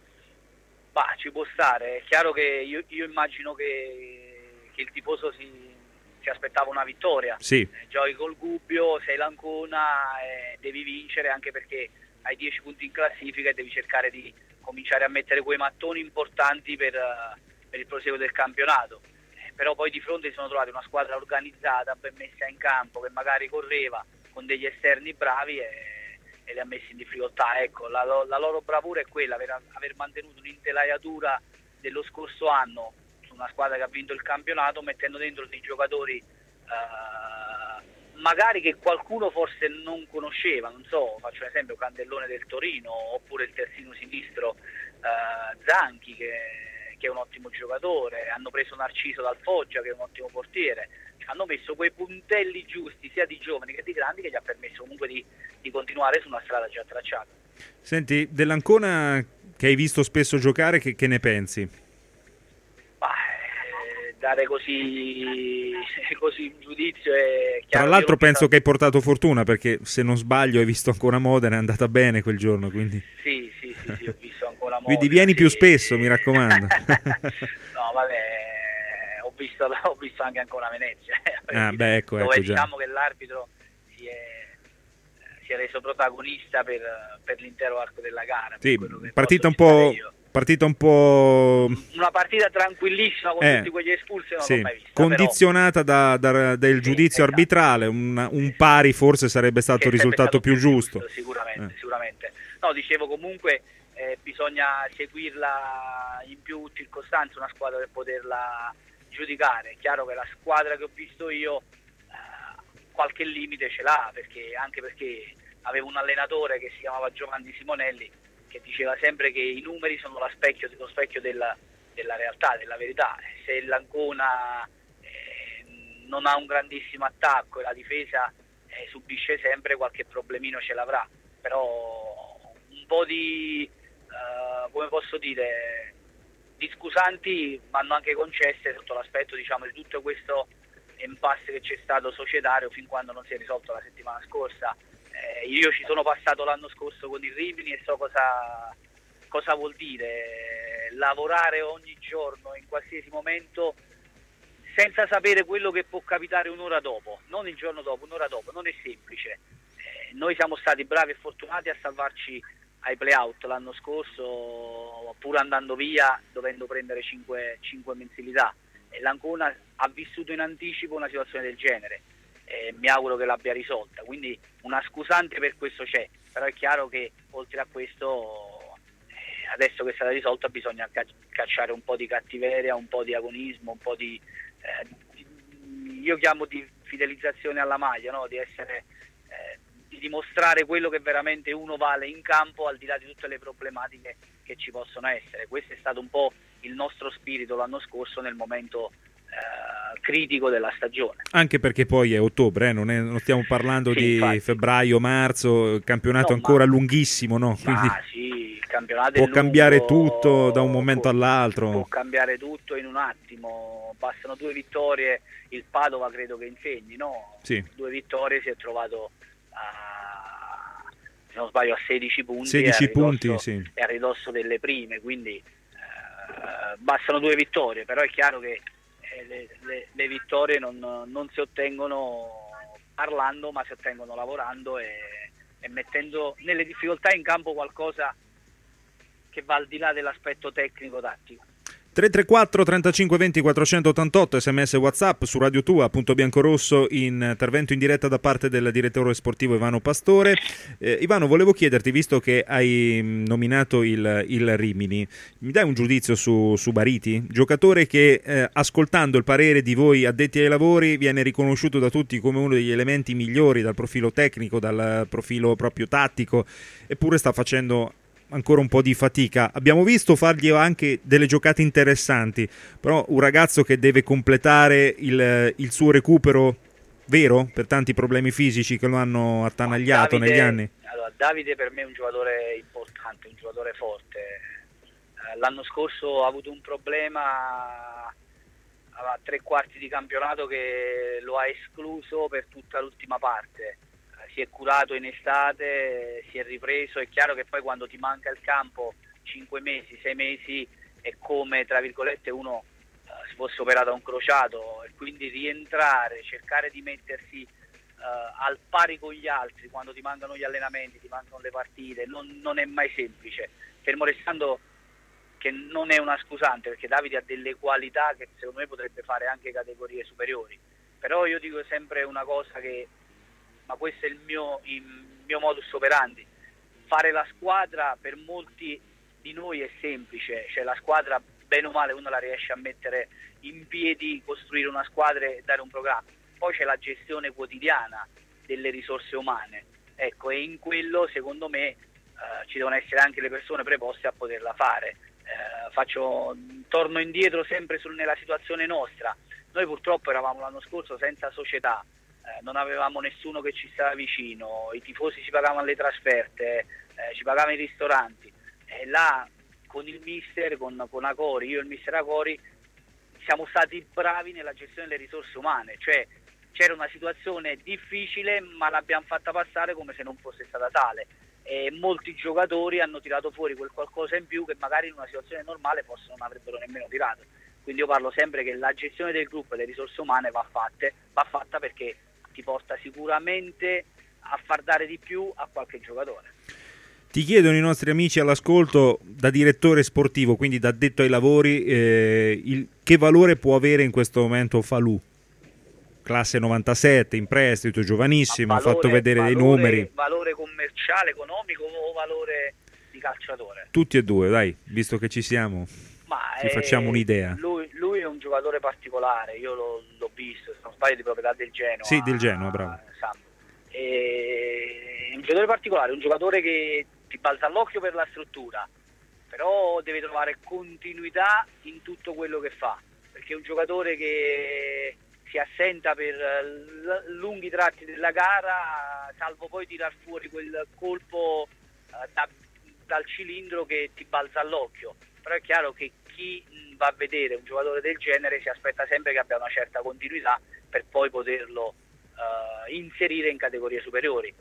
Bah, ci può stare, è chiaro che io, io immagino che, che il tifoso si, si aspettava una vittoria. Sì. Eh, giochi col Gubbio, sei l'Ancona, eh, devi vincere, anche perché hai dieci punti in classifica e devi cercare di cominciare a mettere quei mattoni importanti per, uh, per il proseguo del campionato. Eh, però poi di fronte si sono trovati una squadra organizzata, ben messa in campo, che magari correva con degli esterni bravi, e, e li ha messi in difficoltà. Ecco, la, la loro bravura è quella, aver, aver mantenuto l'intelaiatura dello scorso anno su una squadra che ha vinto il campionato, mettendo dentro dei giocatori eh, magari che qualcuno forse non conosceva, non so, faccio un esempio, Candellone del Torino, oppure il terzino sinistro eh, Zanchi che, che è un ottimo giocatore, hanno preso Narciso dal Foggia che è un ottimo portiere, hanno messo quei puntelli giusti sia di giovani che di grandi che gli ha permesso comunque di, di continuare su una strada già tracciata. Senti, dell'Ancona che hai visto spesso giocare, che, che ne pensi? Bah, eh, dare così, così un giudizio è chiaro. Tra l'altro penso so... che hai portato fortuna, perché se non sbaglio hai visto ancora Modena, è andata bene quel giorno, quindi... Sì, sì, sì, sì ho visto ancora Modena. Quindi vieni sì. più spesso, mi raccomando. No, vabbè, ho visto, ho visto anche ancora Venezia, ah, beh, ecco, dove ecco, diciamo già. che l'arbitro si è, si è reso protagonista per, per l'intero arco della gara. Sì, per partita un po'... Partita un po'... Una partita tranquillissima con eh, tutti quegli espulsi non sì, l'ho mai vista. condizionata però... da, da, dal sì, giudizio esatto. arbitrale, un, un pari forse sarebbe stato il risultato stato più giusto. giusto sicuramente, eh. sicuramente. No, dicevo comunque eh, bisogna seguirla in più circostanze una squadra per poterla giudicare. È chiaro che la squadra che ho visto io eh, qualche limite ce l'ha, perché anche perché avevo un allenatore che si chiamava Giovanni Simonelli che diceva sempre che i numeri sono lo specchio, lo specchio della, della realtà, della verità. Se l'Ancona eh, non ha un grandissimo attacco e la difesa eh, subisce sempre, qualche problemino ce l'avrà, però un po' di, eh, come posso dire, di scusanti vanno anche concesse sotto l'aspetto, diciamo, di tutto questo impasse che c'è stato societario fin quando non si è risolto la settimana scorsa. Eh, io ci sono passato l'anno scorso con il Rimini e so cosa, cosa vuol dire lavorare ogni giorno, in qualsiasi momento, senza sapere quello che può capitare un'ora dopo, non il giorno dopo, un'ora dopo, non è semplice. Eh, noi siamo stati bravi e fortunati a salvarci ai play-out l'anno scorso, pur andando via, dovendo prendere cinque mensilità. E l'Ancona ha vissuto in anticipo una situazione del genere. Eh, mi auguro che l'abbia risolta, quindi una scusante per questo c'è, però è chiaro che oltre a questo eh, adesso che è stata risolta bisogna ca- cacciare un po' di cattiveria, un po' di agonismo, un po' di, eh, di io chiamo di fidelizzazione alla maglia, no? Di essere eh, di dimostrare quello che veramente uno vale in campo al di là di tutte le problematiche che ci possono essere. Questo è stato un po' il nostro spirito l'anno scorso nel momento Uh, critico della stagione. Anche perché poi è ottobre, eh? non, è, non stiamo parlando sì, di infatti. febbraio, marzo, il campionato no, ancora ma... lunghissimo, no? Quindi ah, sì, il campionato può è cambiare lungo, tutto da un momento può, all'altro. Può cambiare tutto in un attimo, bastano due vittorie, il Padova credo che insegni, no? Sì. Due vittorie, si è trovato a, se non sbaglio a sedici punti, sedici e a ridosso, punti, sì. e a ridosso delle prime, quindi eh, bastano due vittorie, però è chiaro che Le, le, le vittorie non, non si ottengono parlando, ma si ottengono lavorando e, e mettendo nelle difficoltà in campo qualcosa che va al di là dell'aspetto tecnico-tattico. tre tre quattro trentacinque venti quattrocentottantotto sms WhatsApp su Radio Tua, punto biancorosso, intervento in diretta da parte del direttore sportivo Ivano Pastore. Eh, Ivano, volevo chiederti, visto che hai nominato il, il Rimini, mi dai un giudizio su, su Bariti? Giocatore che eh, ascoltando il parere di voi addetti ai lavori viene riconosciuto da tutti come uno degli elementi migliori dal profilo tecnico, dal profilo proprio tattico, eppure sta facendo ancora un po' di fatica. Abbiamo visto fargli anche delle giocate interessanti, però un ragazzo che deve completare il, il suo recupero vero per tanti problemi fisici che lo hanno attanagliato Davide, negli anni. Allora, Davide per me è un giocatore importante, un giocatore forte. L'anno scorso ha avuto un problema a tre quarti di campionato che lo ha escluso per tutta l'ultima parte. Si è curato in estate, si è ripreso. È chiaro che poi quando ti manca il campo cinque mesi, sei mesi è come, tra virgolette, uno uh, si fosse operato a un crociato, e quindi rientrare, cercare di mettersi uh, al pari con gli altri quando ti mancano gli allenamenti, ti mancano le partite, non, non è mai semplice, fermo restando che non è una scusante, perché Davide ha delle qualità che secondo me potrebbe fare anche categorie superiori. Però io dico sempre una cosa, che ma questo è il mio, il mio modus operandi: fare la squadra per molti di noi è semplice, cioè la squadra bene o male uno la riesce a mettere in piedi, costruire una squadra e dare un programma. Poi c'è la gestione quotidiana delle risorse umane, ecco, e in quello secondo me eh, ci devono essere anche le persone preposte a poterla fare. Eh, faccio, torno indietro sempre sul, nella situazione nostra. Noi purtroppo eravamo l'anno scorso senza società, eh, non avevamo nessuno che ci stava vicino, i tifosi ci pagavano le trasferte, eh, ci pagavano i ristoranti, e là con il mister, con, con Acori, io e il mister Acori siamo stati bravi nella gestione delle risorse umane, cioè c'era una situazione difficile ma l'abbiamo fatta passare come se non fosse stata tale, e molti giocatori hanno tirato fuori quel qualcosa in più che magari in una situazione normale forse non avrebbero nemmeno tirato. Quindi io parlo sempre che la gestione del gruppo e le risorse umane va, fatte, va fatta perché ti porta sicuramente a far dare di più a qualche giocatore. Ti chiedono i nostri amici all'ascolto, da direttore sportivo, quindi da addetto ai lavori, eh, il, che valore può avere in questo momento Falù? Classe novantasette, in prestito, giovanissimo, ha fatto vedere valore, dei numeri. Valore commerciale, economico o valore di calciatore? Tutti e due, dai, visto che ci siamo, Ma ci è, facciamo un'idea. Lui, lui è un giocatore particolare, io l'ho, l'ho visto, se non sbaglio di proprietà del Genoa. Sì, del Genoa, bravo. È un giocatore particolare, un giocatore che ti balza all'occhio per la struttura, però deve trovare continuità in tutto quello che fa, perché è un giocatore che si assenta per l- lunghi tratti della gara, salvo poi tirar fuori quel colpo uh, da, dal cilindro che ti balza all'occhio. Però è chiaro che chi va a vedere un giocatore del genere si aspetta sempre che abbia una certa continuità per poi poterlo uh, inserire in categorie superiori.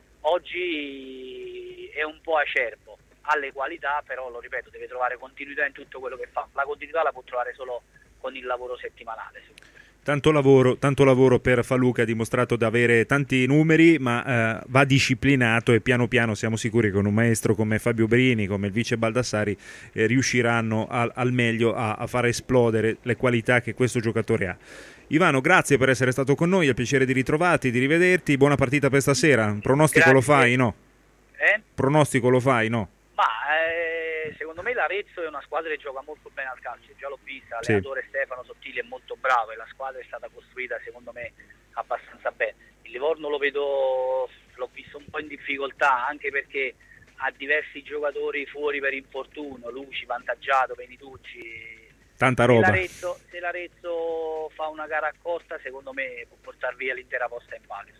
Oggi è un po' acerbo, ha le qualità, però lo ripeto, deve trovare continuità in tutto quello che fa. La continuità la può trovare solo con il lavoro settimanale. Tanto lavoro, tanto lavoro per Falù, che ha dimostrato di avere tanti numeri, ma eh, va disciplinato, e piano piano siamo sicuri che con un maestro come Fabio Brini, come il vice Baldassari, eh, riusciranno a, al meglio a, a far esplodere le qualità che questo giocatore ha. Ivano, grazie per essere stato con noi, è un piacere di ritrovarti, di rivederti, buona partita per stasera. Un pronostico grazie. Lo fai, no? Eh? Pronostico lo fai, no? Ma eh, secondo me l'Arezzo è una squadra che gioca molto bene al calcio, già l'ho vista, l'allenatore sì. Stefano Sottili è molto bravo e la squadra è stata costruita secondo me abbastanza bene. Il Livorno lo vedo, l'ho visto un po' in difficoltà, anche perché ha diversi giocatori fuori per infortunio, Luci, Vantaggiato, Benitucci. Tanta roba. Se l'Arezzo, se l'Arezzo fa una gara accorta, secondo me può portare via l'intera posta in palio.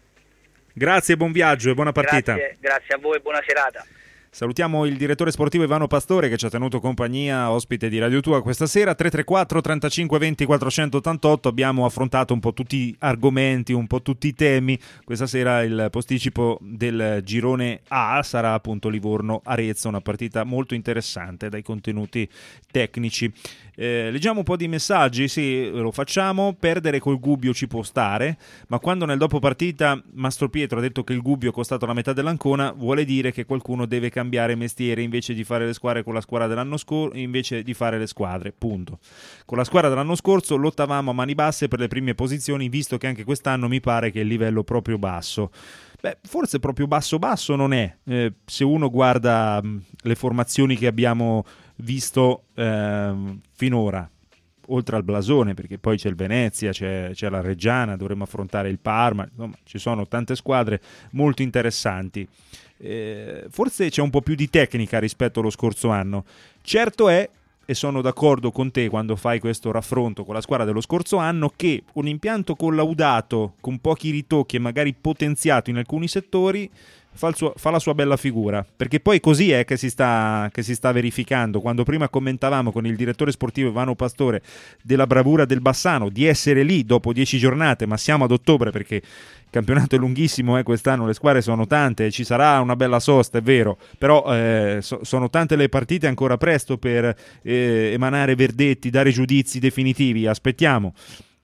Grazie, buon viaggio e buona partita. Grazie, grazie a voi e buona serata. Salutiamo il direttore sportivo Ivano Pastore, che ci ha tenuto compagnia, ospite di Radio Tua questa sera. Tre tre quattro trentacinque venti quattrocentottantotto. Abbiamo affrontato un po' tutti gli argomenti, un po' tutti i temi. Questa sera il posticipo del girone A sarà appunto Livorno-Arezzo, una partita molto interessante dai contenuti tecnici. Eh, leggiamo un po' di messaggi. Sì, lo facciamo. Perdere col Gubbio ci può stare, ma quando nel dopo partita Mastro Pietro ha detto che il Gubbio è costato la metà dell'Ancona, vuole dire che qualcuno deve cambiare mestiere, invece di fare le squadre con la squadra dell'anno scorso, invece di fare le squadre, punto. Con la squadra dell'anno scorso lottavamo a mani basse per le prime posizioni, visto che anche quest'anno mi pare che il livello proprio basso. Beh, forse proprio basso basso non è. Eh, se uno guarda mh, le formazioni che abbiamo visto eh, finora, oltre al blasone, perché poi c'è il Venezia, c'è, c'è la Reggiana, dovremmo affrontare il Parma, insomma ci sono tante squadre molto interessanti. Eh, forse c'è un po' più di tecnica rispetto allo scorso anno. Certo è, e sono d'accordo con te quando fai questo raffronto con la squadra dello scorso anno, che un impianto collaudato, con pochi ritocchi e magari potenziato in alcuni settori, fa, il suo, fa la sua bella figura, perché poi così è che si sta, che si sta verificando. Quando prima commentavamo con il direttore sportivo Ivano Pastore della bravura del Bassano, di essere lì dopo dieci giornate, ma siamo ad ottobre perché il campionato è lunghissimo, eh, quest'anno le squadre sono tante, ci sarà una bella sosta, è vero, però eh, so, sono tante le partite, ancora presto per eh, emanare verdetti, dare giudizi definitivi, aspettiamo.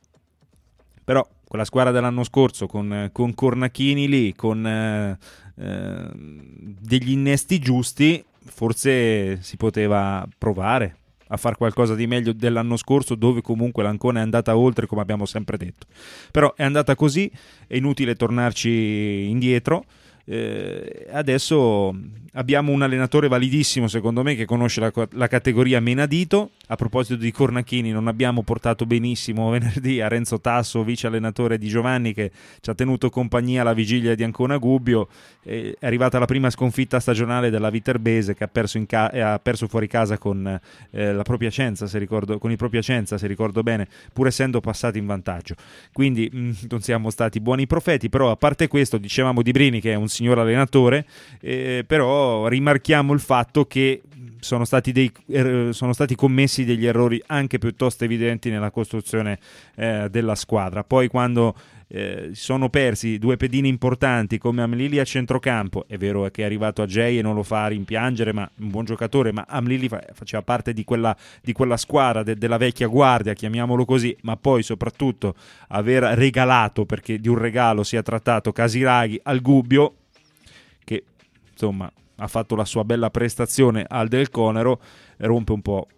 Però quella squadra dell'anno scorso con, con Cornachini lì, con eh, eh, degli innesti giusti, forse si poteva provare a fare qualcosa di meglio dell'anno scorso, dove comunque l'Ancona è andata oltre, come abbiamo sempre detto. Però è andata così, è inutile tornarci indietro. Eh, adesso abbiamo un allenatore validissimo secondo me che conosce la, la categoria Menadito. A proposito di Cornacchini, non abbiamo portato benissimo venerdì a Renzo Tasso, vice allenatore di Giovanni, che ci ha tenuto compagnia alla vigilia di Ancona Gubbio. Eh, è arrivata la prima sconfitta stagionale della Viterbese, che ha perso, in ca- ha perso fuori casa con eh, la propria Piacenza, se ricordo, con il proprio Piacenza, se ricordo bene, pur essendo passati in vantaggio. Quindi mh, non siamo stati buoni profeti, però a parte questo, dicevamo di Brini che è un signor allenatore, eh, però rimarchiamo il fatto che sono stati, dei, er, sono stati commessi degli errori anche piuttosto evidenti nella costruzione eh, della squadra. Poi quando eh, sono persi due pedini importanti come Amlili a centrocampo, è vero che è arrivato a Jay e non lo fa rimpiangere, ma un buon giocatore, ma Amlili fa, faceva parte di quella, di quella squadra de, della vecchia guardia, chiamiamolo così, ma poi soprattutto aver regalato, perché di un regalo si è trattato, Casiraghi al Gubbio, che insomma ha fatto la sua bella prestazione al Del Conero, rompe un po'.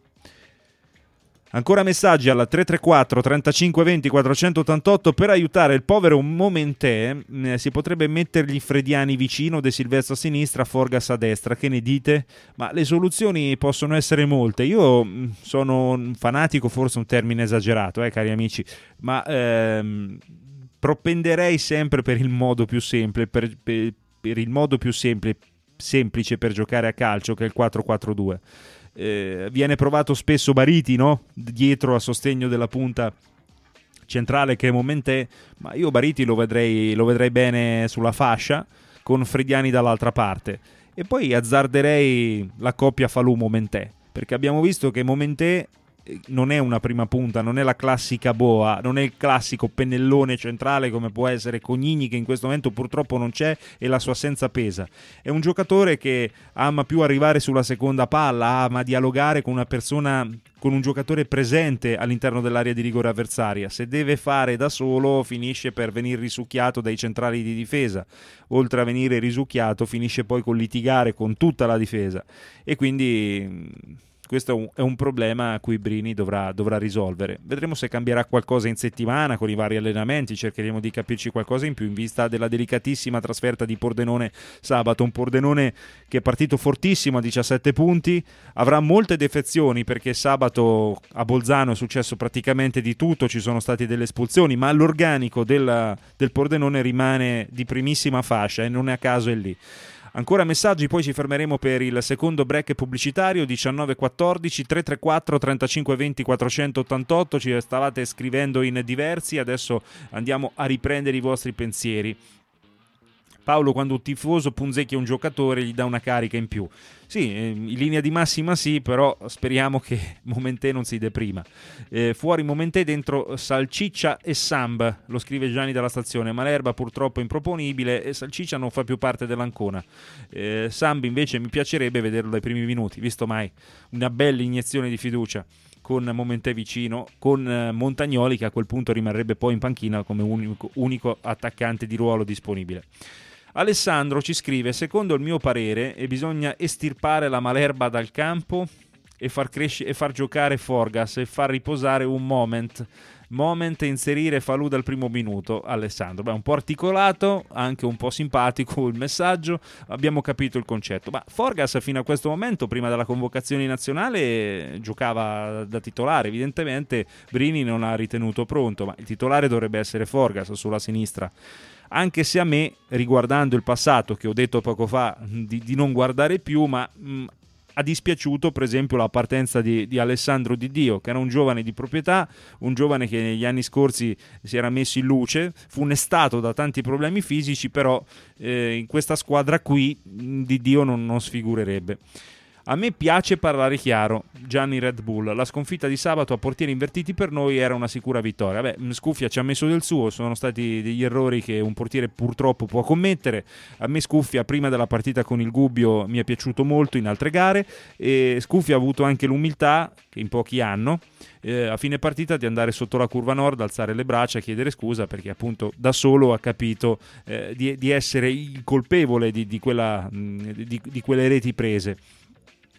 Ancora messaggi alla tre tre quattro trentacinque venti quattrocentottantotto. Per aiutare il povero Momentè eh, si potrebbe mettergli Frediani vicino, De Silvestro a sinistra, Forgas a destra. Che ne dite? Ma le soluzioni possono essere molte. Io mh, sono un fanatico, forse un termine esagerato, eh, cari amici, ma ehm, propenderei sempre per il modo più semplice, per, per, per il modo più semplice semplice per giocare a calcio, che è il quattro quattro due. Eh, viene provato spesso Bariti, no? Dietro a sostegno della punta centrale che è Momentè, ma io Bariti lo vedrei, lo vedrei bene sulla fascia con Frediani dall'altra parte, e poi azzarderei la coppia Falù-Momentè, perché abbiamo visto che Momentè non è una prima punta, non è la classica boa, non è il classico pennellone centrale come può essere Cognini, che in questo momento purtroppo non c'è e la sua assenza pesa. È un giocatore che ama più arrivare sulla seconda palla, ama dialogare con una persona, con un giocatore presente all'interno dell'area di rigore avversaria. Se deve fare da solo finisce per venire risucchiato dai centrali di difesa, oltre a venire risucchiato finisce poi con litigare con tutta la difesa, e quindi questo è un, è un problema a cui Brini dovrà, dovrà risolvere. Vedremo se cambierà qualcosa in settimana con i vari allenamenti, cercheremo di capirci qualcosa in più in vista della delicatissima trasferta di Pordenone sabato. Un Pordenone che è partito fortissimo a diciassette punti, avrà molte defezioni perché sabato a Bolzano è successo praticamente di tutto, ci sono state delle espulsioni, ma l'organico del, del Pordenone rimane di primissima fascia e non è a caso è lì. Ancora messaggi, poi ci fermeremo per il secondo break pubblicitario. Diciannove quattordici tre tre quattro trentacinque venti quattrocentottantotto. Ci stavate scrivendo in diversi, adesso andiamo a riprendere i vostri pensieri. Paolo, quando un tifoso punzecchia un giocatore gli dà una carica in più. Sì, in linea di massima sì, però speriamo che Momentè non si deprima. Eh, fuori Momentè, dentro Salciccia e Samb, lo scrive Gianni dalla stazione. Malerba purtroppo improponibile e Salciccia non fa più parte dell'Ancona. Eh, Samb invece mi piacerebbe vederlo dai primi minuti, visto mai una bella iniezione di fiducia con Momentè vicino, con Montagnoli che a quel punto rimarrebbe poi in panchina come unico, unico attaccante di ruolo disponibile. Alessandro ci scrive: secondo il mio parere e bisogna estirpare la Malerba dal campo e far crescere e far giocare Forgas e far riposare un Moment Moment e inserire Falù dal primo minuto. Alessandro, beh, un po' articolato, anche un po' simpatico il messaggio, abbiamo capito il concetto, ma Forgas fino a questo momento, prima della convocazione nazionale, giocava da titolare. Evidentemente Brini non l'ha ritenuto pronto, ma il titolare dovrebbe essere Forgas sulla sinistra. Anche se a me, riguardando il passato, che ho detto poco fa di, di non guardare più, ma mh, ha dispiaciuto per esempio la partenza di, di Alessandro Di Dio, che era un giovane di proprietà, un giovane che negli anni scorsi si era messo in luce, funestato da tanti problemi fisici, però eh, in questa squadra qui Di Dio non, non sfigurerebbe. A me piace parlare chiaro, Gianni Red Bull. La sconfitta di sabato a portieri invertiti per noi era una sicura vittoria. Beh, Scuffia ci ha messo del suo, sono stati degli errori che un portiere purtroppo può commettere. A me Scuffia prima della partita con il Gubbio mi è piaciuto molto in altre gare, e Scuffia ha avuto anche l'umiltà, che in pochi hanno, eh, a fine partita di andare sotto la curva nord, alzare le braccia, chiedere scusa, perché appunto da solo ha capito eh, di, di essere il colpevole di, di, quella, di, di quelle reti prese.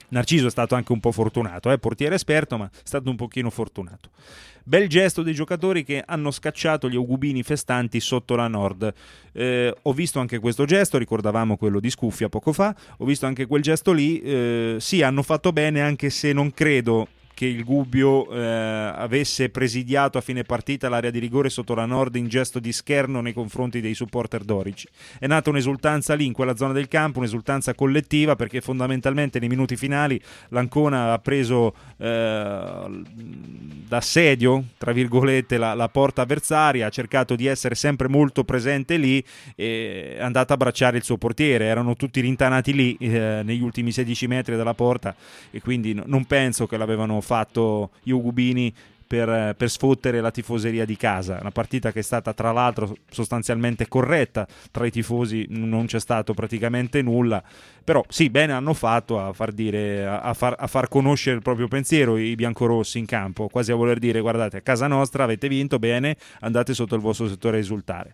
Narciso è stato anche un po' fortunato, eh? portiere esperto, ma è stato un pochino fortunato. Bel gesto dei giocatori che hanno scacciato gli augubini festanti sotto la Nord. Eh, ho visto anche questo gesto, ricordavamo quello di Scuffia poco fa, ho visto anche quel gesto lì, eh, sì, hanno fatto bene, anche se non credo che il Gubbio eh, avesse presidiato a fine partita l'area di rigore sotto la Nord in gesto di scherno nei confronti dei supporter dorici. È nata un'esultanza lì in quella zona del campo, un'esultanza collettiva, perché fondamentalmente nei minuti finali l'Ancona ha preso eh, d'assedio, tra virgolette, la, la porta avversaria, ha cercato di essere sempre molto presente lì e è andata a abbracciare il suo portiere. Erano tutti rintanati lì eh, negli ultimi sedici metri dalla porta, e quindi no, non penso che l'avevano fatto gli augubini per, per sfottere la tifoseria di casa. Una partita che è stata tra l'altro sostanzialmente corretta, tra i tifosi non c'è stato praticamente nulla, però sì, bene hanno fatto a far dire, a far, a far conoscere il proprio pensiero i biancorossi in campo, quasi a voler dire: guardate, a casa nostra avete vinto, bene, andate sotto il vostro settore a esultare.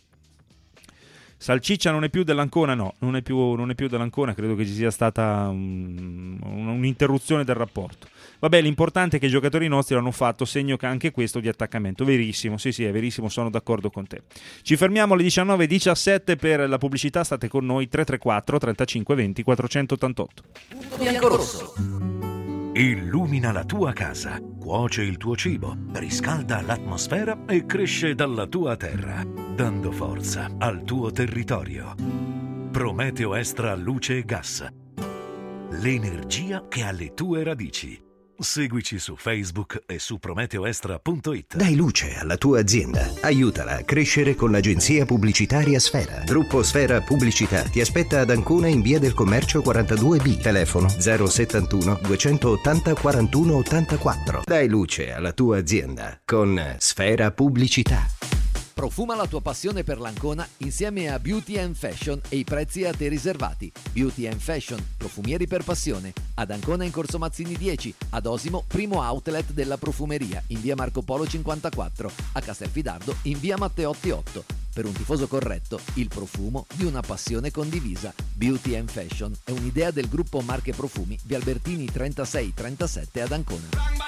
Salciccia non è più dell'Ancona? No, non è più, non è più dell'Ancona, credo che ci sia stata un, un'interruzione del rapporto. Vabbè, l'importante è che i giocatori nostri hanno fatto segno che anche questo di attaccamento. Verissimo, sì sì, è verissimo, sono d'accordo con te. Ci fermiamo alle diciannove e diciassette per la pubblicità, state con noi, tre tre quattro trentacinque venti quattrocentottantotto. Biancorosso. Illumina la tua casa, cuoce il tuo cibo, riscalda l'atmosfera e cresce dalla tua terra, dando forza al tuo territorio. Prometeo Extra Luce e Gas. L'energia che ha le tue radici. Seguici su Facebook e su prometeoextra punto it. Dai luce alla tua azienda. Aiutala a crescere con l'agenzia pubblicitaria Sfera. Gruppo Sfera Pubblicità ti aspetta ad Ancona in via del Commercio quarantadue B. Telefono zero settantuno duecentottanta quarantuno ottantaquattro. Dai luce alla tua azienda con Sfera Pubblicità. Profuma la tua passione per l'Ancona insieme a Beauty and Fashion e i prezzi a te riservati. Beauty and Fashion, profumieri per passione. Ad Ancona in Corso Mazzini dieci, ad Osimo, primo outlet della profumeria, in via Marco Polo cinquantaquattro, a Castelfidardo in via Matteotti otto. Per un tifoso corretto, il profumo di una passione condivisa. Beauty and Fashion è un'idea del gruppo Marche Profumi di Albertini trentasei trentasette ad Ancona.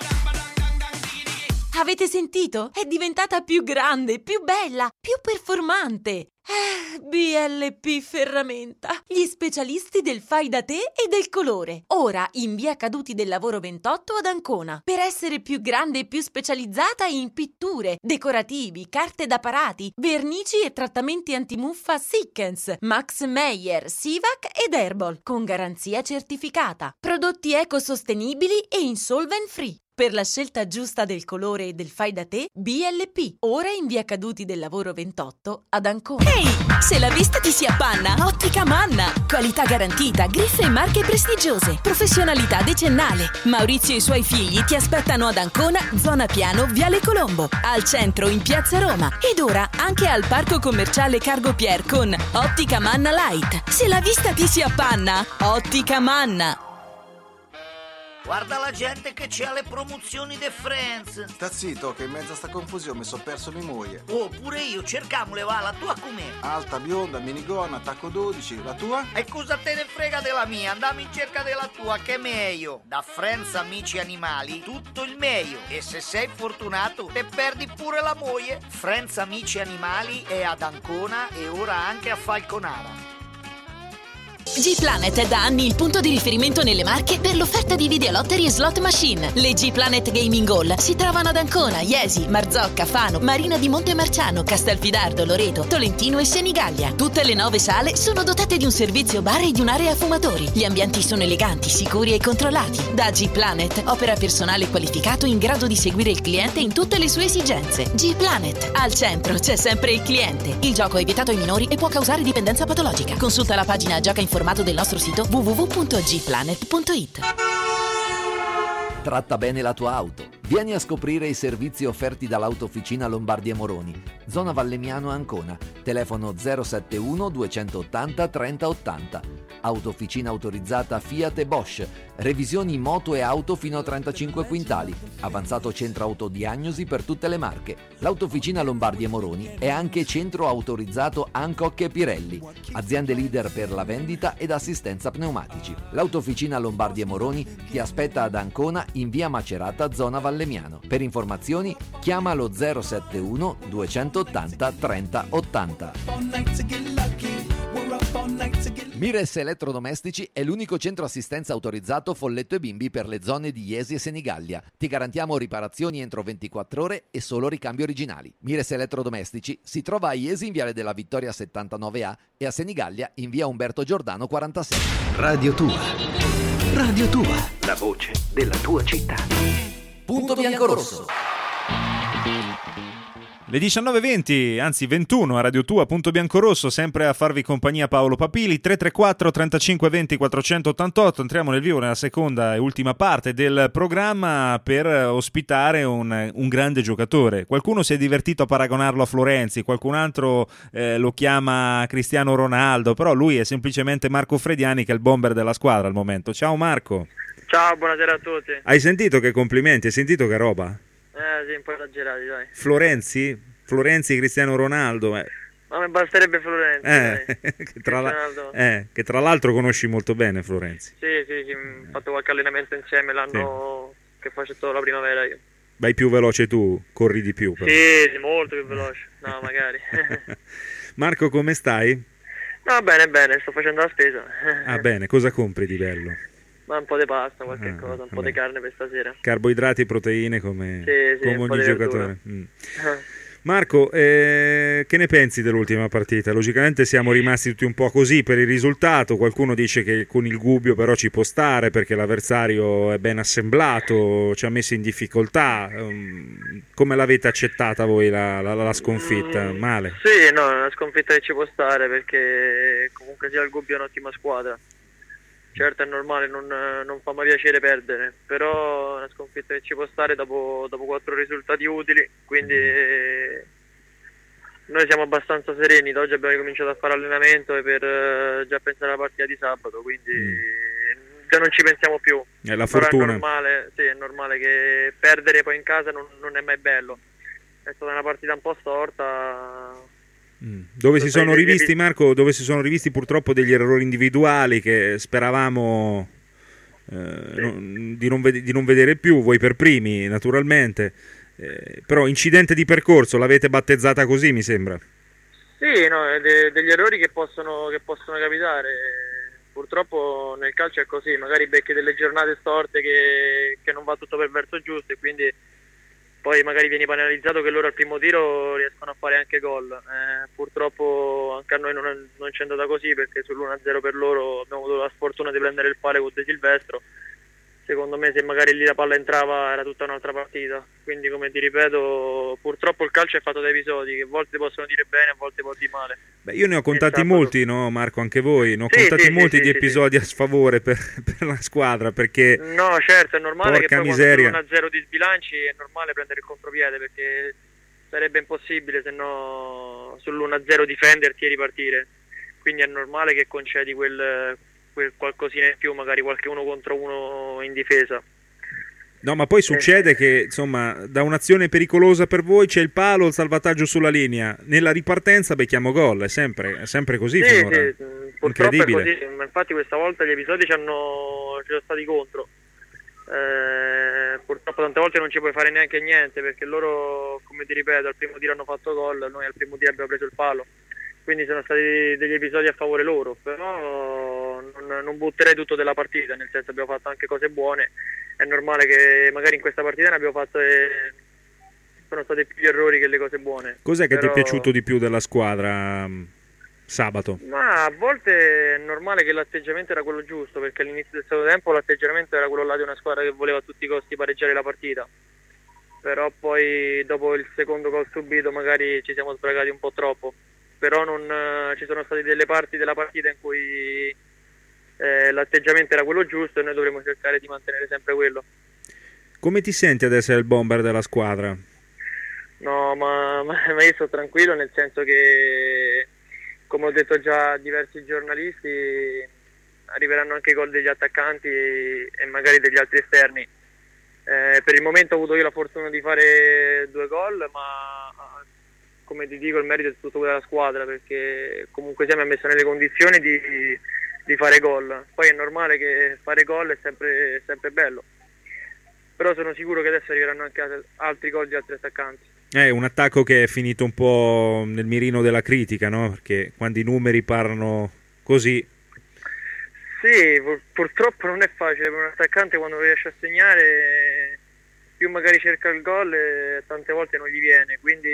Avete sentito? È diventata più grande, più bella, più performante. Eh, B L P Ferramenta, gli specialisti del fai da te e del colore. Ora in via Caduti del Lavoro ventotto ad Ancona. Per essere più grande e più specializzata in pitture, decorativi, carte da parati, vernici e trattamenti antimuffa Sikkens, Max Meyer, Sivac ed Herbal, con garanzia certificata. Prodotti ecosostenibili e insolvent free. Per la scelta giusta del colore e del fai da te, B L P. Ora in via Caduti del Lavoro ventotto ad Ancona. Ehi, hey, se la vista ti si appanna, Ottica Manna. Qualità garantita, griffe e marche prestigiose. Professionalità decennale. Maurizio e i suoi figli ti aspettano ad Ancona, zona Piano, Viale Colombo. Al centro in Piazza Roma. Ed ora anche al Parco Commerciale Cargo Pier con Ottica Manna Light. Se la vista ti si appanna, Ottica Manna. Guarda la gente che c'è alle promozioni de Friends. Sta zitto che in mezzo a sta confusione mi so perso mia moglie. Oh, pure io, cercamole va, la tua com'è? Alta, bionda, minigonna, tacco dodici, la tua? E cosa te ne frega della mia? Andiamo in cerca della tua, che è meglio. Da Friends Amici Animali, tutto il meglio. E se sei fortunato, te perdi pure la moglie. Friends Amici Animali è ad Ancona e ora anche a Falconara. G-Planet è da anni il punto di riferimento nelle Marche per l'offerta di videolottery e slot machine. Le G-Planet Gaming Hall si trovano ad Ancona, Iesi, Marzocca, Fano, Marina di Montemarciano, Castelfidardo, Loreto, Tolentino e Senigallia. Tutte le nove sale sono dotate di un servizio bar e di un'area fumatori. Gli ambienti sono eleganti, sicuri e controllati. Da G-Planet opera personale qualificato in grado di seguire il cliente in tutte le sue esigenze. G-Planet, al centro c'è sempre il cliente. Il gioco è vietato ai minori e può causare dipendenza patologica. Consulta la pagina Gioca Informato del nostro sito w w w punto g planet punto it. Tratta bene la tua auto. Vieni a scoprire i servizi offerti dall'Autofficina Lombardi e Moroni, zona Vallemiano Ancona, telefono zero sette uno duecentoottanta trenta ottanta. Autofficina autorizzata Fiat e Bosch, revisioni moto e auto fino a trentacinque quintali, avanzato centro autodiagnosi per tutte le marche. L'Autofficina Lombardi e Moroni è anche centro autorizzato Hancock e Pirelli, aziende leader per la vendita ed assistenza pneumatici. L'Autofficina Lombardi e Moroni ti aspetta ad Ancona in via Macerata, zona Vallemiano. Per informazioni chiama lo zero sette uno duecentoottanta trenta ottanta. Mires Elettrodomestici è l'unico centro assistenza autorizzato Folletto e Bimbi per le zone di Iesi e Senigallia. Ti garantiamo riparazioni entro ventiquattro ore e solo ricambi originali. Mires Elettrodomestici si trova a Iesi in viale della Vittoria settantanove A e a Senigallia in via Umberto Giordano quarantasei. Radio Tua. Radio Tua. La voce della tua città. Punto Biancorosso. Le diciannove e venti, anzi ventuno a Radio Tua, Punto Biancorosso, sempre a farvi compagnia Paolo Papili, tre tre quattro trentacinque venti quattrocentottantotto. Entriamo nel vivo nella seconda e ultima parte del programma per ospitare un, un grande giocatore. Qualcuno si è divertito a paragonarlo a Florenzi, qualcun altro eh, lo chiama Cristiano Ronaldo, però lui è semplicemente Marco Frediani, che è il bomber della squadra al momento. Ciao Marco. Ciao, buonasera a tutti. Hai sentito che complimenti? Hai sentito che roba? Eh sì, un po' esagerati, dai. Florenzi? Florenzi, Cristiano Ronaldo. Eh. Ma mi basterebbe Florenzi. Eh, che, tra la... eh, che tra l'altro conosci molto bene Florenzi. Sì, sì, sì, ho fatto qualche allenamento insieme l'anno sì. che faccio la primavera io. Vai più veloce tu, corri di più. Però. Sì, sì, molto più veloce. No, magari. Marco, come stai? No, bene, bene, sto facendo la spesa. Ah, bene, cosa compri di bello? Ma un po' di pasta, qualche ah, cosa, un vabbè. po' di carne per stasera. Carboidrati, proteine come, sì, sì, come ogni giocatore. Mm. Ah. Marco, eh, che ne pensi dell'ultima partita? Logicamente siamo rimasti tutti un po' così per il risultato, qualcuno dice che con il Gubbio però ci può stare perché l'avversario è ben assemblato, ci ha messo in difficoltà. Come l'avete accettata voi la, la, la sconfitta? Male? Sì, no, è una sconfitta che ci può stare perché comunque sia il Gubbio è un'ottima squadra. Certo è normale, non, non fa mai piacere perdere, però è una sconfitta che ci può stare dopo, dopo quattro risultati utili, quindi noi siamo abbastanza sereni. Da oggi abbiamo cominciato a fare allenamento e per uh, già pensare alla partita di sabato, quindi mm. già non ci pensiamo più. È la però fortuna. È normale, sì, è normale che perdere poi in casa non, non è mai bello. È stata una partita un po' storta. Dove si sono rivisti, Marco, dove si sono rivisti purtroppo degli errori individuali che speravamo eh, sì. non, di, non ved- di non vedere più, voi per primi naturalmente, eh, però incidente di percorso l'avete battezzata così, mi sembra. Sì, no, de- degli errori che possono, che possono capitare, purtroppo nel calcio è così, magari becchi delle giornate storte che, che non va tutto per il verso giusto e quindi poi magari vieni penalizzato che loro al primo tiro riescono a fare anche gol. Eh, purtroppo anche a noi non, è, non c'è andata così perché sull'uno a zero per loro abbiamo avuto la sfortuna di prendere il palo con De Silvestro. Secondo me se magari lì la palla entrava era tutta un'altra partita. Quindi come ti ripeto, purtroppo il calcio è fatto da episodi che a volte possono dire bene, a volte può dire male. Beh, io ne ho contati molti, no Marco, anche voi, ne ho sì, contati sì, molti sì, di sì, episodi sì. a sfavore per, per la squadra, perché no, certo, è normale che poi miseria. quando uno a zero di sbilanci è normale prendere il contropiede perché sarebbe impossibile se no sull'uno a zero difenderti e ripartire. Quindi è normale che concedi quel, quel qualcosina in più, magari qualche uno contro uno in difesa. No, ma poi succede che, insomma, da un'azione pericolosa per voi c'è il palo, il salvataggio sulla linea. Nella ripartenza becchiamo gol, è sempre, è sempre così sì, finora. Sì, purtroppo è così, ma infatti questa volta gli episodi ci hanno, ci sono stati contro. Eh, purtroppo tante volte non ci puoi fare neanche niente perché loro, come ti ripeto, al primo tiro hanno fatto gol, noi al primo tiro abbiamo preso il palo. Quindi sono stati degli episodi a favore loro, però non, non butterei tutto della partita, nel senso abbiamo fatto anche cose buone. È normale che magari in questa partita ne abbiamo fatto e sono stati più errori che le cose buone. Cos'è che però... ti è piaciuto di più della squadra um, sabato? Ma a volte è normale che l'atteggiamento era quello giusto, perché all'inizio del secondo tempo l'atteggiamento era quello là di una squadra che voleva a tutti i costi pareggiare la partita. Però poi dopo il secondo gol subito magari ci siamo sbragati un po' troppo. Però non, uh, ci sono state delle parti della partita in cui eh, l'atteggiamento era quello giusto e noi dovremmo cercare di mantenere sempre quello. Come ti senti ad essere il bomber della squadra? No, ma, ma, ma io sto tranquillo, nel senso che, come ho detto già a diversi giornalisti, arriveranno anche i gol degli attaccanti e, e magari degli altri esterni. Eh, per il momento ho avuto io la fortuna di fare due gol, ma come ti dico il merito è tutto quello della squadra, perché comunque sia mi ha messo nelle condizioni di, di fare gol. Poi è normale che fare gol è sempre, è sempre bello, però sono sicuro che adesso arriveranno anche altri gol di altri attaccanti. È un attacco che è finito un po' nel mirino della critica, no? Perché quando i numeri parlano così... Sì, pur- purtroppo non è facile per un attaccante, quando riesce a segnare più magari cerca il gol e tante volte non gli viene, quindi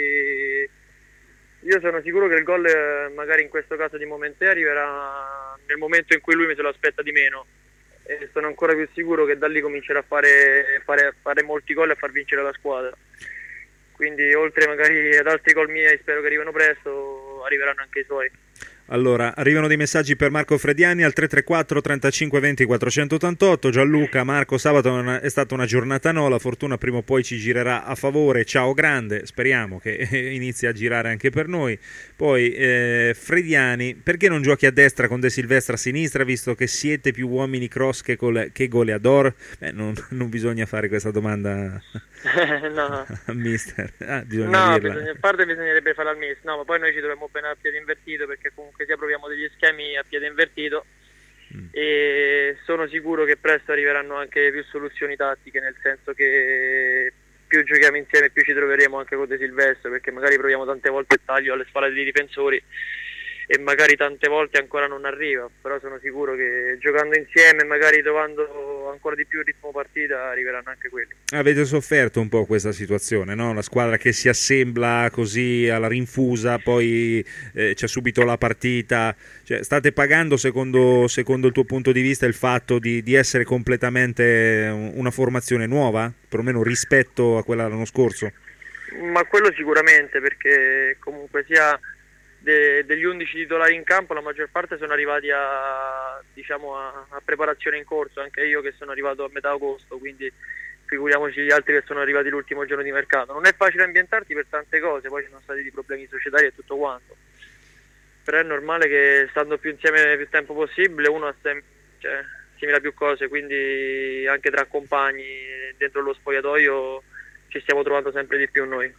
io sono sicuro che il gol magari in questo caso di Momentè arriverà nel momento in cui lui mi se lo aspetta di meno, e sono ancora più sicuro che da lì comincerà a fare, fare, fare molti gol e a far vincere la squadra. Quindi oltre magari ad altri gol miei, spero che arrivino presto, arriveranno anche i suoi. Allora, arrivano dei messaggi per Marco Frediani al tre tre quattro trentacinque venti quattrocentottantotto. Gianluca, Marco, sabato è stata una giornata no, la fortuna prima o poi ci girerà a favore, ciao grande, speriamo che inizi a girare anche per noi. Poi eh, Frediani, perché non giochi a destra con De Silvestre a sinistra, visto che siete più uomini cross che, gole- che goleador? Beh, non, non bisogna fare questa domanda no. a mister, ah, bisogna no, dirla. bisogna, a parte bisognerebbe fare al mister, no, ma poi noi ci dovremmo bene a piede invertito, perché comunque sia proviamo degli schemi a piede invertito mm. e sono sicuro che presto arriveranno anche più soluzioni tattiche, nel senso che più giochiamo insieme più ci troveremo anche con De Silvestro, perché magari proviamo tante volte il taglio alle spalle dei difensori e magari tante volte ancora non arriva, però sono sicuro che giocando insieme, magari trovando ancora di più il ritmo partita, arriveranno anche quelli. Avete sofferto un po' questa situazione, no? La squadra che si assembla così alla rinfusa, poi eh, c'è subito la partita, cioè, state pagando secondo, secondo il tuo punto di vista il fatto di, di essere completamente una formazione nuova, perlomeno rispetto a quella dell'anno scorso? Ma quello sicuramente, perché comunque sia De, degli undici titolari in campo la maggior parte sono arrivati a, diciamo, a, a preparazione in corso, anche io che sono arrivato a metà agosto, quindi figuriamoci gli altri che sono arrivati l'ultimo giorno di mercato. Non è facile ambientarti per tante cose, poi ci sono stati dei problemi societari e tutto quanto, però è normale che stando più insieme più tempo possibile uno ha sem- cioè, simila più cose, quindi anche tra compagni dentro lo spogliatoio ci stiamo trovando sempre di più noi.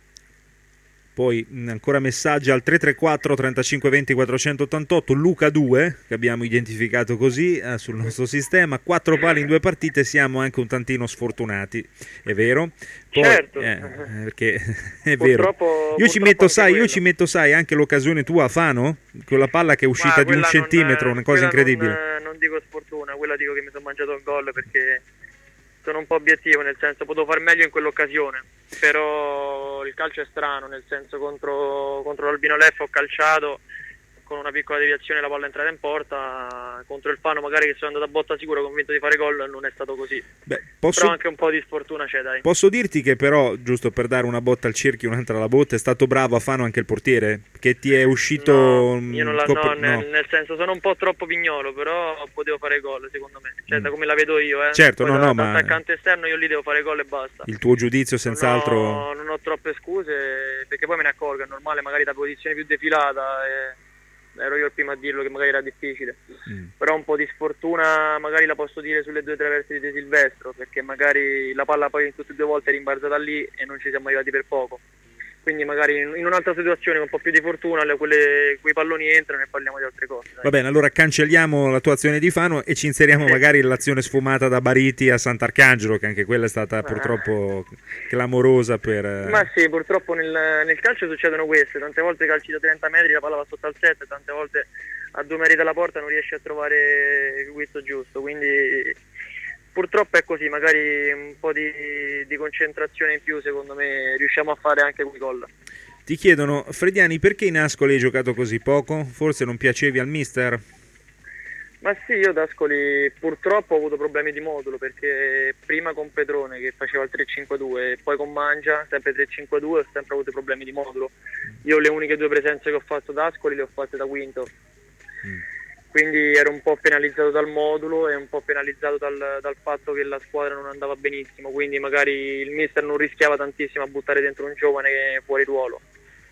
Poi ancora messaggi al tre tre quattro trentacinque venti quattrocentottantotto. Luca due, che abbiamo identificato così eh, sul nostro sistema, quattro pali in due partite, siamo anche un tantino sfortunati, è vero? Poi, certo, eh, perché è vero. Io ci metto, sai, io ci metto, sai, anche l'occasione tua a Fano, con la palla che è uscita di un centimetro, non, una cosa incredibile. Non, non dico sfortuna, quella dico che mi sono mangiato il gol, perché sono un po' obiettivo, nel senso potevo far meglio in quell'occasione, però il calcio è strano, nel senso contro, contro l'Albino Leffe ho calciato, con una piccola deviazione la palla è entrata in porta, contro il Fano magari che sono andato a botta sicuro, convinto di fare gol, non è stato così. Beh, posso... però anche un po' di sfortuna c'è, dai. Posso dirti che però, giusto per dare una botta al cerchio, un'altra alla botte, è stato bravo a Fano anche il portiere, che ti è uscito... No, io non la, cop- no, no. Nel, nel senso sono un po' troppo pignolo, però potevo fare gol secondo me, cioè mm. da come la vedo io, eh. Certo, Poi no, da, no, da ma... attaccante esterno io lì devo fare gol e basta. Il tuo giudizio senz'altro... Non ho, non ho troppe scuse, perché poi me ne accorgo, è normale magari da posizione più defilata... E... ero io il primo a dirlo che magari era difficile, mm. però un po' di sfortuna magari la posso dire sulle due traverse di De Silvestro, perché magari la palla poi in tutte e due volte è rimbalzata lì e non ci siamo arrivati per poco, quindi magari in un'altra situazione con un po' più di fortuna quelle, quei palloni entrano e parliamo di altre cose, dai. Va bene, allora cancelliamo la tua azione di Fano e ci inseriamo sì. magari l'azione sfumata da Bariti a Sant'Arcangelo, che anche quella è stata ah. purtroppo clamorosa per... Ma sì, purtroppo nel, nel calcio succedono queste, tante volte calci da trenta metri, la palla va sotto al set, tante volte a due metri dalla porta non riesci a trovare il guizzo giusto, quindi purtroppo è così, magari un po' di, di concentrazione in più secondo me riusciamo a fare anche quei gol. Ti chiedono, Frediani, perché in Ascoli hai giocato così poco? Forse non piacevi al mister? Ma sì, io ad Ascoli purtroppo ho avuto problemi di modulo, perché prima con Petrone che faceva il tre cinque due e poi con Mangia, sempre tre cinque due, ho sempre avuto problemi di modulo. Io le uniche due presenze che ho fatto ad Ascoli le ho fatte da quinto. Mm. quindi ero un po' penalizzato dal modulo e un po' penalizzato dal, dal fatto che la squadra non andava benissimo, quindi magari il mister non rischiava tantissimo a buttare dentro un giovane fuori ruolo.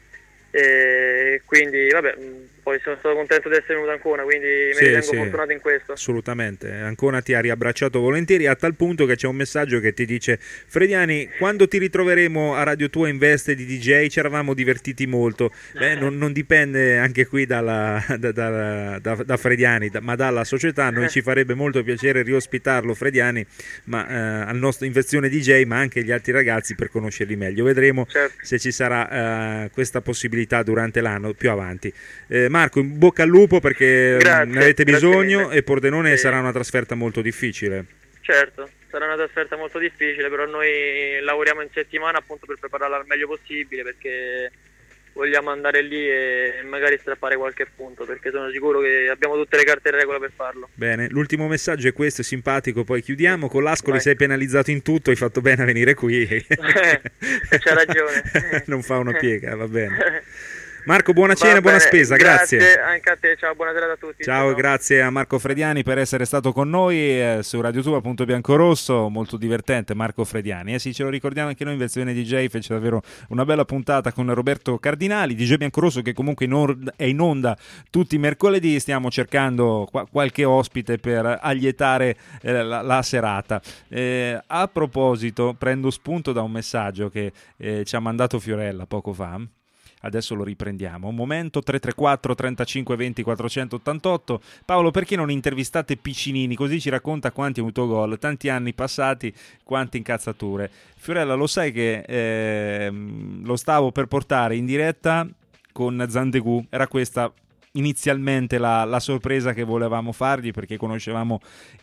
E quindi vabbè, poi sono stato contento di essere venuto a Ancona, quindi mi Sì, ritengo sì. fortunato in questo. Assolutamente, Ancona ti ha riabbracciato volentieri, a tal punto che c'è un messaggio che ti dice: Frediani, quando ti ritroveremo a Radio Tua in veste di D J? Ci eravamo divertiti molto. Beh, non, non dipende anche qui dalla, da, da, da, da Frediani, da, ma dalla società. Noi ci farebbe molto piacere riospitarlo, Frediani, ma eh, al nostro in versione D J, ma anche gli altri ragazzi, per conoscerli meglio. Vedremo certo. se ci sarà eh, questa possibilità durante l'anno più avanti. eh, Marco, in bocca al lupo, perché Grazie, ne avete bisogno, mille. e Pordenone Sì. sarà una trasferta molto difficile. Certo, sarà una trasferta molto difficile, però noi lavoriamo in settimana appunto per prepararla al meglio possibile, perché vogliamo andare lì e magari strappare qualche punto, perché sono sicuro che abbiamo tutte le carte in regola per farlo. Bene, l'ultimo messaggio è questo, è simpatico, poi chiudiamo. Con l'Ascoli Vai. sei penalizzato in tutto, hai fatto bene a venire qui. C'ha ragione. Non fa una piega, va bene. Marco, buona cena, Va buona bene, spesa, grazie. Grazie anche a te, ciao, buona serata a tutti. Ciao, grazie a Marco Frediani per essere stato con noi eh, su Radio Tua, punto biancorosso, molto divertente Marco Frediani. Eh sì, ce lo ricordiamo anche noi in versione D J, fece davvero una bella puntata con Roberto Cardinali, D J Biancorosso, che comunque in or- è in onda tutti i mercoledì. Stiamo cercando qua- qualche ospite per allietare eh, la-, la serata. Eh, a proposito, prendo spunto da un messaggio che eh, ci ha mandato Fiorella poco fa. Adesso lo riprendiamo. Un momento, tre tre quattro trentacinque venti quattrocentottantotto. Paolo, perché non intervistate Piccinini? Così ci racconta quanti autogol, tanti anni passati, quante incazzature. Fiorella, lo sai che eh, lo stavo per portare in diretta con Zandegù, era questa inizialmente la, la sorpresa che volevamo fargli, perché conoscevamo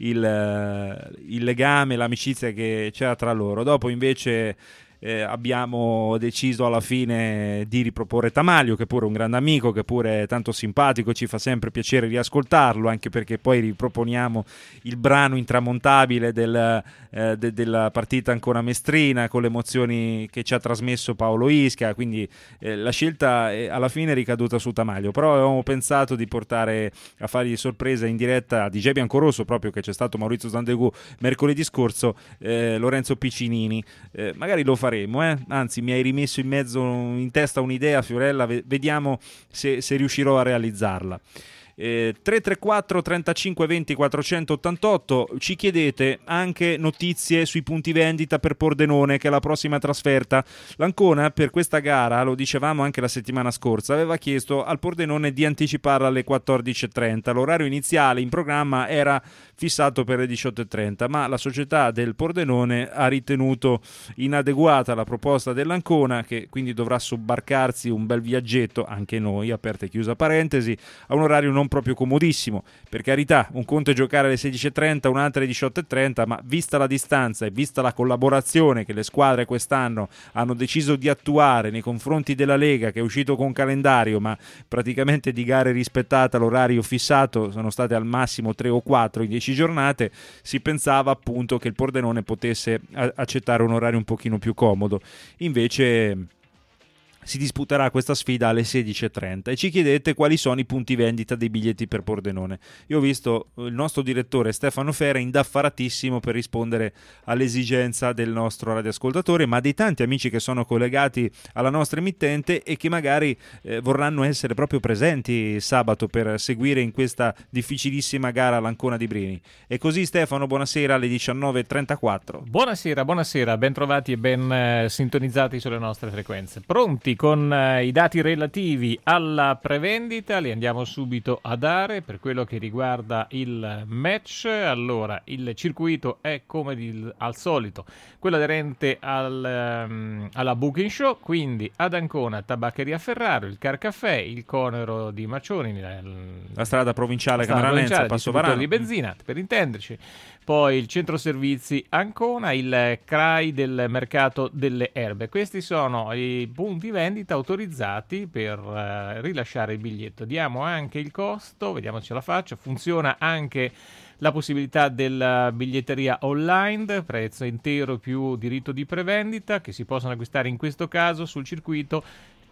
il, il legame, l'amicizia che c'era tra loro. Dopo invece Eh, abbiamo deciso alla fine di riproporre Tamaglio, che pure è un grande amico, che pure è tanto simpatico, ci fa sempre piacere riascoltarlo, anche perché poi riproponiamo il brano intramontabile del, eh, de, della partita ancora mestrina, con le emozioni che ci ha trasmesso Paolo Isca, quindi eh, la scelta è alla fine è ricaduta su Tamaglio, però avevamo pensato di portare a fargli sorpresa in diretta a D J Biancorosso, proprio che c'è stato Maurizio Zandegù mercoledì scorso, eh, Lorenzo Piccinini. Eh, magari lo faremo, eh? Anzi, mi hai rimesso in mezzo, in testa un'idea, Fiorella, vediamo se, se riuscirò a realizzarla. Eh, tre tre quattro trentacinque venti quattrocentottantotto. Ci chiedete anche notizie sui punti vendita per Pordenone, che è la prossima trasferta. L'Ancona per questa gara, lo dicevamo anche la settimana scorsa, aveva chiesto al Pordenone di anticiparla alle quattordici e trenta. L'orario iniziale in programma era fissato per le diciotto e trenta, ma la società del Pordenone ha ritenuto inadeguata la proposta dell'Ancona, che quindi dovrà sobbarcarsi un bel viaggetto, anche noi, aperta e chiusa parentesi, a un orario non proprio comodissimo. Per carità, un conto è giocare alle sedici e trenta, un altro alle diciotto e trenta, ma vista la distanza e vista la collaborazione che le squadre quest'anno hanno deciso di attuare nei confronti della Lega, che è uscito con calendario, ma praticamente di gare rispettate l'orario fissato sono state al massimo tre o quattro in dieci giornate, si pensava appunto che il Pordenone potesse accettare un orario un pochino più comodo. Invece si disputerà questa sfida alle sedici e trenta e ci chiedete quali sono i punti vendita dei biglietti per Pordenone. Io ho visto il nostro direttore Stefano Fera indaffaratissimo per rispondere all'esigenza del nostro radioascoltatore, ma dei tanti amici che sono collegati alla nostra emittente e che magari eh, vorranno essere proprio presenti sabato per seguire in questa difficilissima gara l'Ancona di Brini. E così, Stefano, buonasera alle diciannove e trentaquattro. Buonasera, buonasera, ben trovati e ben eh, sintonizzati sulle nostre frequenze. Pronti con eh, i dati relativi alla prevendita, li andiamo subito a dare. Per quello che riguarda il match, allora il circuito è come di, al solito quello aderente al, um, alla Booking Show, quindi ad Ancona Tabaccheria Ferraro, il Carcaffè, il Conero di Macioni, il, la strada provinciale la strada Cameranense, provinciale, Passo Varano di benzina, per intenderci. Poi il centro servizi Ancona, il C R A I del mercato delle erbe. Questi sono i punti vendita autorizzati per uh, rilasciare il biglietto. Diamo anche il costo, vediamo se ce la faccio. Funziona anche la possibilità della biglietteria online, prezzo intero più diritto di prevendita, che si possono acquistare in questo caso sul circuito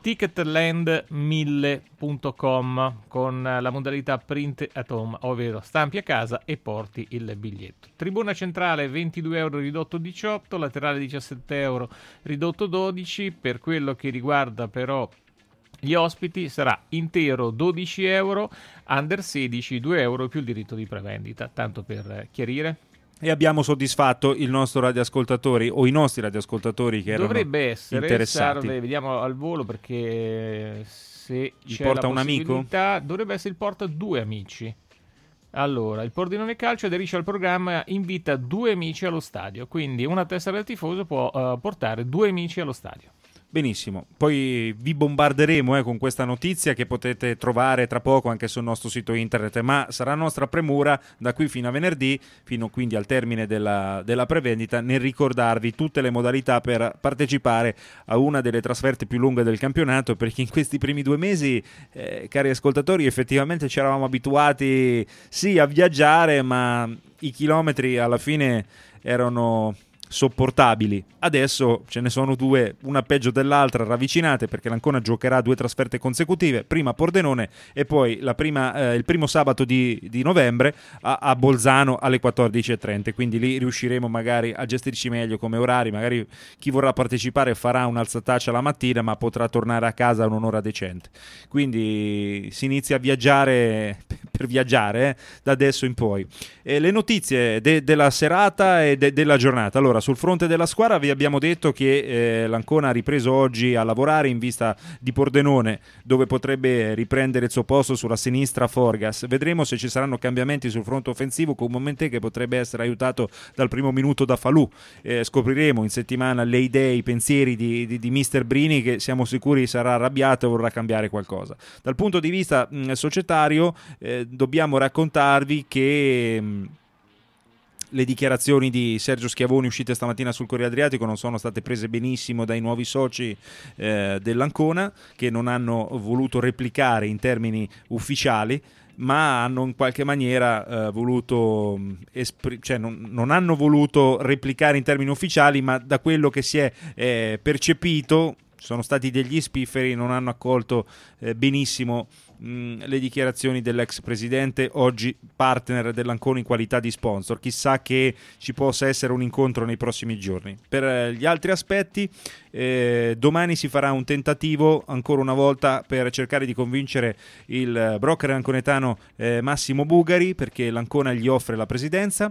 ticketland mille punto com con la modalità print at home, ovvero stampi a casa e porti il biglietto. Tribuna centrale ventidue euro ridotto diciotto, laterale diciassette euro ridotto dodici. Per quello che riguarda però gli ospiti sarà intero dodici euro, under sedici due euro più il diritto di prevendita, tanto per chiarire. E abbiamo soddisfatto il nostro radioascoltatori o i nostri radioascoltatori che erano Dovrebbe essere, interessati. Sarve, vediamo al volo perché se Il c'è porta la un amico? possibilità, dovrebbe essere il porta due amici. Allora, il Pordenone Calcio aderisce al programma, invita due amici allo stadio, quindi una tessera del tifoso può uh, portare due amici allo stadio. Benissimo, poi vi bombarderemo eh, con questa notizia che potete trovare tra poco anche sul nostro sito internet, ma sarà nostra premura da qui fino a venerdì, fino quindi al termine della, della prevendita, nel ricordarvi tutte le modalità per partecipare a una delle trasferte più lunghe del campionato, perché in questi primi due mesi, eh, cari ascoltatori, effettivamente ci eravamo abituati sì a viaggiare, ma i chilometri alla fine erano sopportabili. Adesso ce ne sono due, una peggio dell'altra, ravvicinate, perché l'Ancona giocherà due trasferte consecutive, prima a Pordenone e poi la prima, eh, il primo sabato di, di novembre a, a Bolzano alle quattordici e trenta, quindi lì riusciremo magari a gestirci meglio come orari, magari chi vorrà partecipare farà un'alzataccia la mattina ma potrà tornare a casa a un'ora decente, quindi si inizia a viaggiare per viaggiare eh, da adesso in poi. E le notizie de- della serata e de- della giornata. Allora, sul fronte della squadra vi abbiamo detto che eh, l'Ancona ha ripreso oggi a lavorare in vista di Pordenone, dove potrebbe riprendere il suo posto sulla sinistra Forgas. Vedremo se ci saranno cambiamenti sul fronte offensivo con Momentè, che potrebbe essere aiutato dal primo minuto da Falù. Eh, scopriremo in settimana le idee, i pensieri di, di, di mister Brini, che siamo sicuri sarà arrabbiato e vorrà cambiare qualcosa. Dal punto di vista mh, societario eh, dobbiamo raccontarvi che mh, le dichiarazioni di Sergio Schiavoni uscite stamattina sul Corriere Adriatico non sono state prese benissimo dai nuovi soci eh, dell'Ancona, che non hanno voluto replicare in termini ufficiali, ma hanno in qualche maniera eh, voluto espr- cioè non, non hanno voluto replicare in termini ufficiali, ma da quello che si è eh, percepito sono stati degli spifferi, non hanno accolto eh, benissimo mh, le dichiarazioni dell'ex presidente, oggi partner dell'Ancona in qualità di sponsor. Chissà che ci possa essere un incontro nei prossimi giorni. Per eh, gli altri aspetti, eh, domani si farà un tentativo ancora una volta per cercare di convincere il broker anconetano eh, Massimo Bugari, perché l'Ancona gli offre la presidenza.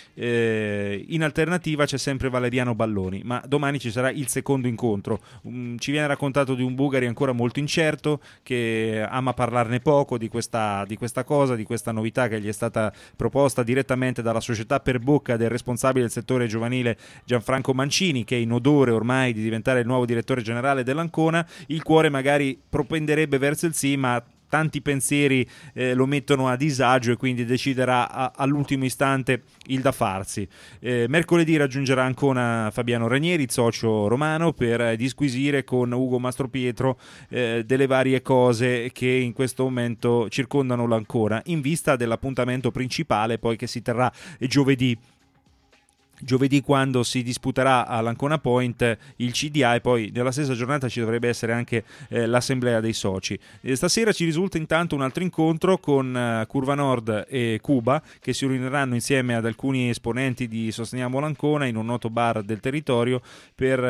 Eh, in alternativa c'è sempre Valeriano Balloni, ma domani ci sarà il secondo incontro. Um, ci viene raccontato di un Bugari ancora molto incerto, che ama parlarne poco di questa, di questa cosa, di questa novità che gli è stata proposta direttamente dalla società per bocca del responsabile del settore giovanile Gianfranco Mancini, che è in odore ormai di diventare il nuovo direttore generale dell'Ancona. Il cuore magari propenderebbe verso il sì, ma tanti pensieri eh, lo mettono a disagio e quindi deciderà a, all'ultimo istante il da farsi. Eh, mercoledì raggiungerà Ancona Fabiano Ranieri, socio romano, per eh, disquisire con Ugo Mastropietro eh, delle varie cose che in questo momento circondano l'Ancona, in vista dell'appuntamento principale poi che si terrà giovedì. Giovedì, quando si disputerà all'Ancona Point il C D A, e poi nella stessa giornata ci dovrebbe essere anche eh, l'assemblea dei soci. E stasera ci risulta intanto un altro incontro con eh, Curva Nord e Cuba, che si riuniranno insieme ad alcuni esponenti di Sosteniamo l'Ancona in un noto bar del territorio per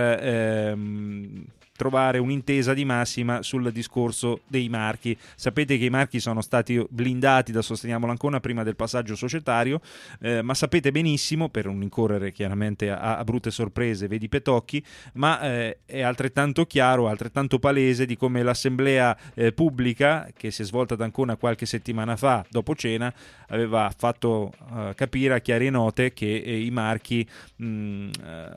ehm, trovare un'intesa di massima sul discorso dei marchi. Sapete che i marchi sono stati blindati da Sosteniamo l'Ancona prima del passaggio societario, eh, ma sapete benissimo, per non incorrere chiaramente a, a brutte sorprese, vedi Petocchi, ma eh, è altrettanto chiaro, altrettanto palese di come l'assemblea eh, pubblica che si è svolta ad Ancona qualche settimana fa dopo cena aveva fatto uh, capire a chiare note che eh, i marchi mh, uh,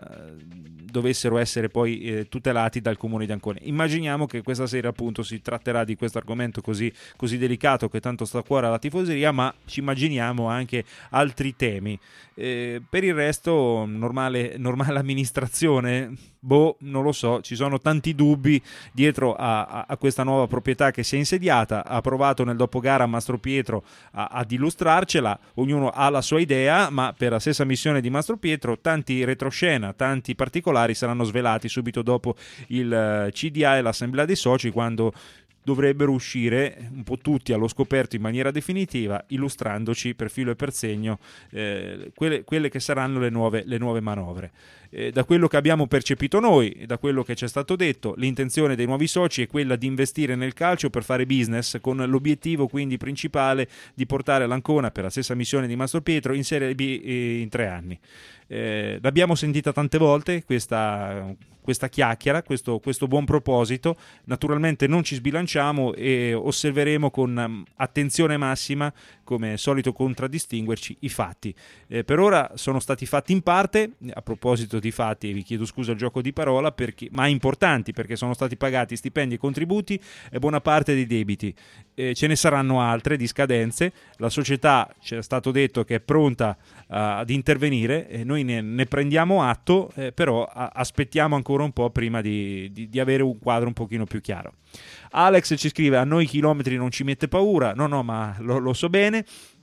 dovessero essere poi eh, tutelati dal Comune di Ancona. Immaginiamo che questa sera appunto si tratterà di questo argomento così, così delicato, che tanto sta a cuore alla tifoseria, ma ci immaginiamo anche altri temi. Eh, per il resto normale, normale amministrazione, boh, non lo so, ci sono tanti dubbi dietro a, a, a questa nuova proprietà che si è insediata. Ha provato nel dopogara Mastro Pietro a, ad illustrarcela, ognuno ha la sua idea, ma per la stessa missione di Mastro Pietro tanti retroscena, tanti particolari saranno svelati subito dopo il il C D A e l'assemblea dei soci, quando dovrebbero uscire un po' tutti allo scoperto in maniera definitiva, illustrandoci per filo e per segno eh, quelle, quelle che saranno le nuove, le nuove manovre. Eh, da quello che abbiamo percepito noi e da quello che ci è stato detto, l'intenzione dei nuovi soci è quella di investire nel calcio per fare business, con l'obiettivo quindi principale di portare l'Ancona, per la stessa missione di Mastro Pietro, in Serie B eh, in tre anni. Eh, l'abbiamo sentita tante volte questa, questa chiacchiera, questo, questo buon proposito. Naturalmente non ci sbilanciamo e osserveremo con attenzione massima, come solito, contraddistinguerci i fatti. Eh, per ora sono stati fatti in parte. A proposito di fatti, vi chiedo scusa al gioco di parola, perché, ma importanti, perché sono stati pagati stipendi e contributi e buona parte dei debiti. Eh, ce ne saranno altre di scadenze. La società, ci è stato detto, che è pronta uh, ad intervenire, e noi ne, ne prendiamo atto, eh, però a, aspettiamo ancora un po' prima di, di, di avere un quadro un pochino più chiaro. Alex ci scrive: a noi i chilometri non ci mette paura. No, no, ma lo, lo so bene.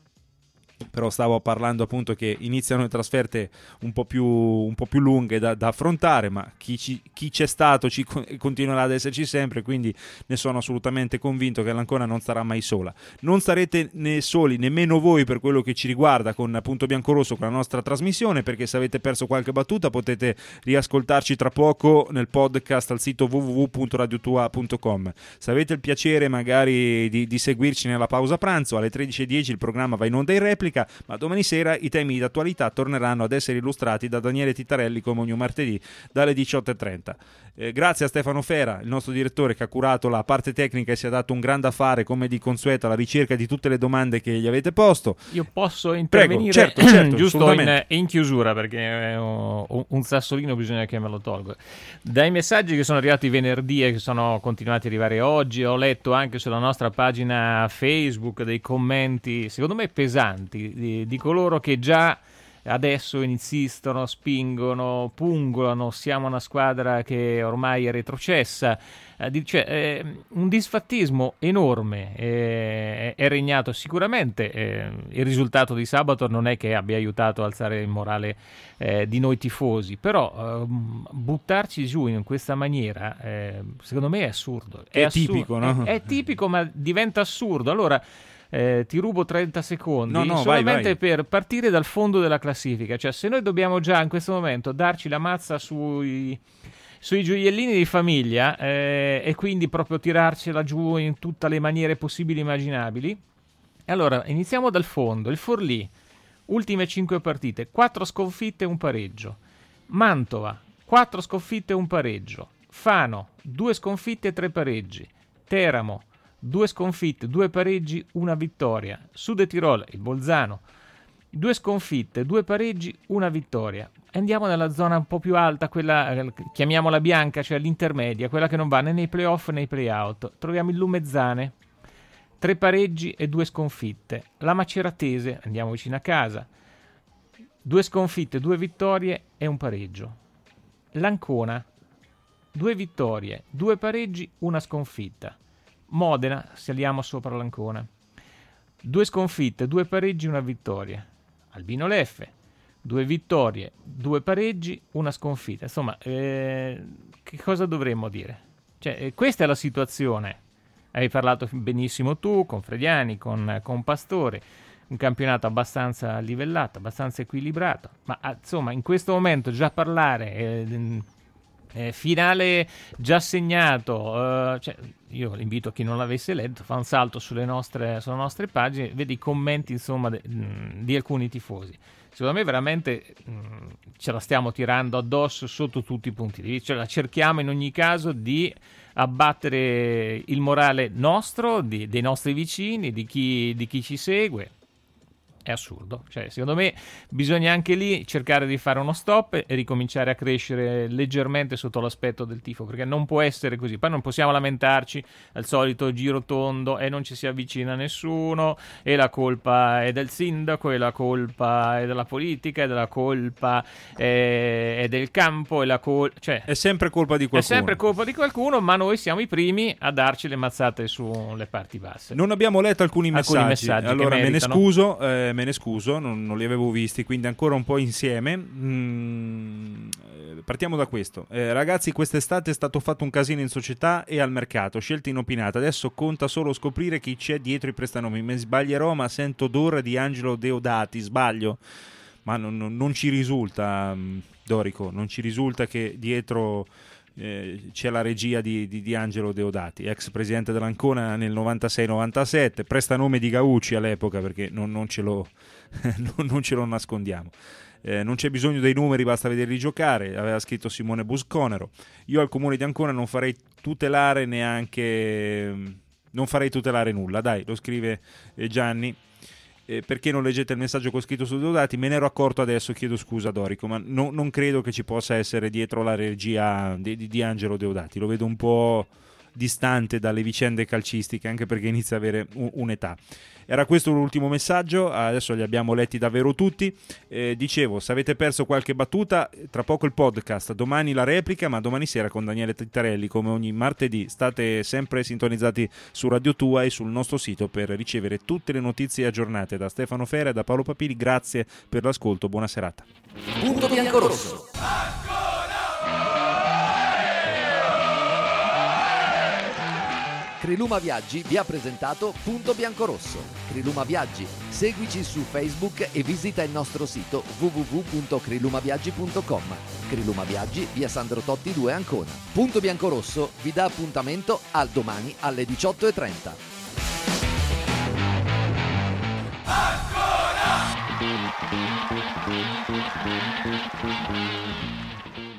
Però stavo parlando appunto che iniziano le trasferte un po' più, un po' più lunghe da, da affrontare, ma chi, ci, chi c'è stato ci continuerà ad esserci sempre, quindi ne sono assolutamente convinto che l'Ancona non starà mai sola. Non starete né soli, nemmeno voi, per quello che ci riguarda, con Punto Biancorosso, con la nostra trasmissione, perché se avete perso qualche battuta potete riascoltarci tra poco nel podcast al sito w w w punto radio tua punto com. Se avete il piacere magari di, di seguirci nella pausa pranzo, alle tredici e dieci il programma va in onda in replica, ma domani sera i temi d'attualità torneranno ad essere illustrati da Daniele Tittarelli come ogni martedì dalle diciotto e trenta. Eh, grazie a Stefano Fera, il nostro direttore, che ha curato la parte tecnica e si è dato un grande affare, come di consueto, alla ricerca di tutte le domande che gli avete posto. Io posso intervenire? Prego, certo, certo, giusto in, in chiusura, perché uh, un sassolino bisogna che me lo tolgo. Dai messaggi che sono arrivati venerdì e che sono continuati ad arrivare oggi, ho letto anche sulla nostra pagina Facebook dei commenti, secondo me pesanti, di, di coloro che già adesso insistono, spingono, pungolano, siamo una squadra che ormai è retrocessa, eh, cioè, eh, un disfattismo enorme eh, è regnato. Sicuramente eh, il risultato di sabato non è che abbia aiutato a alzare il morale eh, di noi tifosi, però eh, buttarci giù in questa maniera eh, secondo me è assurdo. È, è assur- tipico, no? È, è tipico, ma diventa assurdo. Allora Eh, ti rubo trenta secondi no, no, solamente vai, vai. per partire dal fondo della classifica. Cioè, se noi dobbiamo già in questo momento darci la mazza sui, sui gioiellini di famiglia eh, e quindi proprio tirarcela giù in tutte le maniere possibili e immaginabili, allora iniziamo dal fondo. Il Forlì, ultime cinque partite, quattro sconfitte e un pareggio. Mantova, quattro sconfitte e un pareggio. Fano, due sconfitte e tre pareggi. Teramo, due sconfitte, due pareggi, una vittoria. Sud Tirol, il Bolzano, due sconfitte, due pareggi, una vittoria. Andiamo nella zona un po' più alta, quella chiamiamola bianca, cioè l'intermedia, quella che non va né nei playoff né nei playout. Troviamo il Lumezzane, tre pareggi e due sconfitte. La Maceratese, andiamo vicino a casa, due sconfitte, due vittorie e un pareggio. L'Ancona, due vittorie, due pareggi, una sconfitta. Modena, saliamo sopra l'Ancona, due sconfitte, due pareggi, una vittoria. Albino Leffe, due vittorie, due pareggi, una sconfitta. Insomma, eh, che cosa dovremmo dire? Cioè, eh, questa è la situazione. Hai parlato benissimo tu, con Frediani, con, con Pastore, un campionato abbastanza livellato, abbastanza equilibrato, ma insomma in questo momento già parlare... Eh, Eh, finale già segnato, uh, cioè, io invito a chi non l'avesse letto, fa un salto sulle nostre, sulle nostre pagine, vede i commenti insomma de, mh, di alcuni tifosi. Secondo me veramente mh, ce la stiamo tirando addosso sotto tutti i punti di vista, cioè, la cerchiamo in ogni caso di abbattere il morale nostro, di, dei nostri vicini, di chi, di chi ci segue. È assurdo, cioè secondo me bisogna anche lì cercare di fare uno stop e ricominciare a crescere leggermente sotto l'aspetto del tifo, perché non può essere così. Poi non possiamo lamentarci al solito giro tondo e non ci si avvicina nessuno e la colpa è del sindaco e la colpa è della politica e della colpa è, è del campo e la col- cioè, è sempre colpa di qualcuno. È sempre colpa di qualcuno, ma noi siamo i primi a darci le mazzate sulle parti basse. Non abbiamo letto alcuni messaggi, alcuni messaggi allora che me ne meritano. scuso. Eh, me ne scuso, non, non li avevo visti, quindi ancora un po' insieme. Mm, partiamo da questo. Eh, ragazzi, quest'estate è stato fatto un casino in società e al mercato, scelte inopinate. Adesso conta solo scoprire chi c'è dietro i prestanomi. Mi sbaglierò, ma sento odore di Angelo Deodati. Sbaglio? Ma non, non, non ci risulta, Dorico, non ci risulta che dietro eh, c'è la regia di, di, di Angelo Deodati, ex presidente dell'Ancona nel novantasei novantasette, prestanome di Gaucci all'epoca, perché non, non, ce, lo, non, non ce lo nascondiamo. Eh, non c'è bisogno dei numeri, basta vederli giocare, aveva scritto Simone Busconero. Io al comune di Ancona non farei tutelare neanche, non farei tutelare nulla, dai, lo scrive eh, Gianni. Eh, perché non leggete il messaggio che ho scritto su Deodati? Me ne ero accorto adesso, chiedo scusa Dorico, ma no, non credo che ci possa essere dietro la regia di, di, di Angelo Deodati, lo vedo un po' distante dalle vicende calcistiche, anche perché inizia a avere un, un'età. Era questo l'ultimo messaggio, adesso li abbiamo letti davvero tutti. Eh, dicevo, se avete perso qualche battuta, tra poco il podcast, domani la replica, ma domani sera con Daniele Tittarelli, come ogni martedì. State sempre sintonizzati su Radio Tua e sul nostro sito per ricevere tutte le notizie aggiornate da Stefano Fera e da Paolo Papiri. Grazie per l'ascolto, buona serata. Punto biancorosso. Criluma Viaggi vi ha presentato Punto Biancorosso. Criluma Viaggi, seguici su Facebook e visita il nostro sito w w w punto crilumaviaggi punto com. Criluma Viaggi, via Sandro Totti due Ancona. Punto Biancorosso vi dà appuntamento al domani alle diciotto e trenta. Ancora!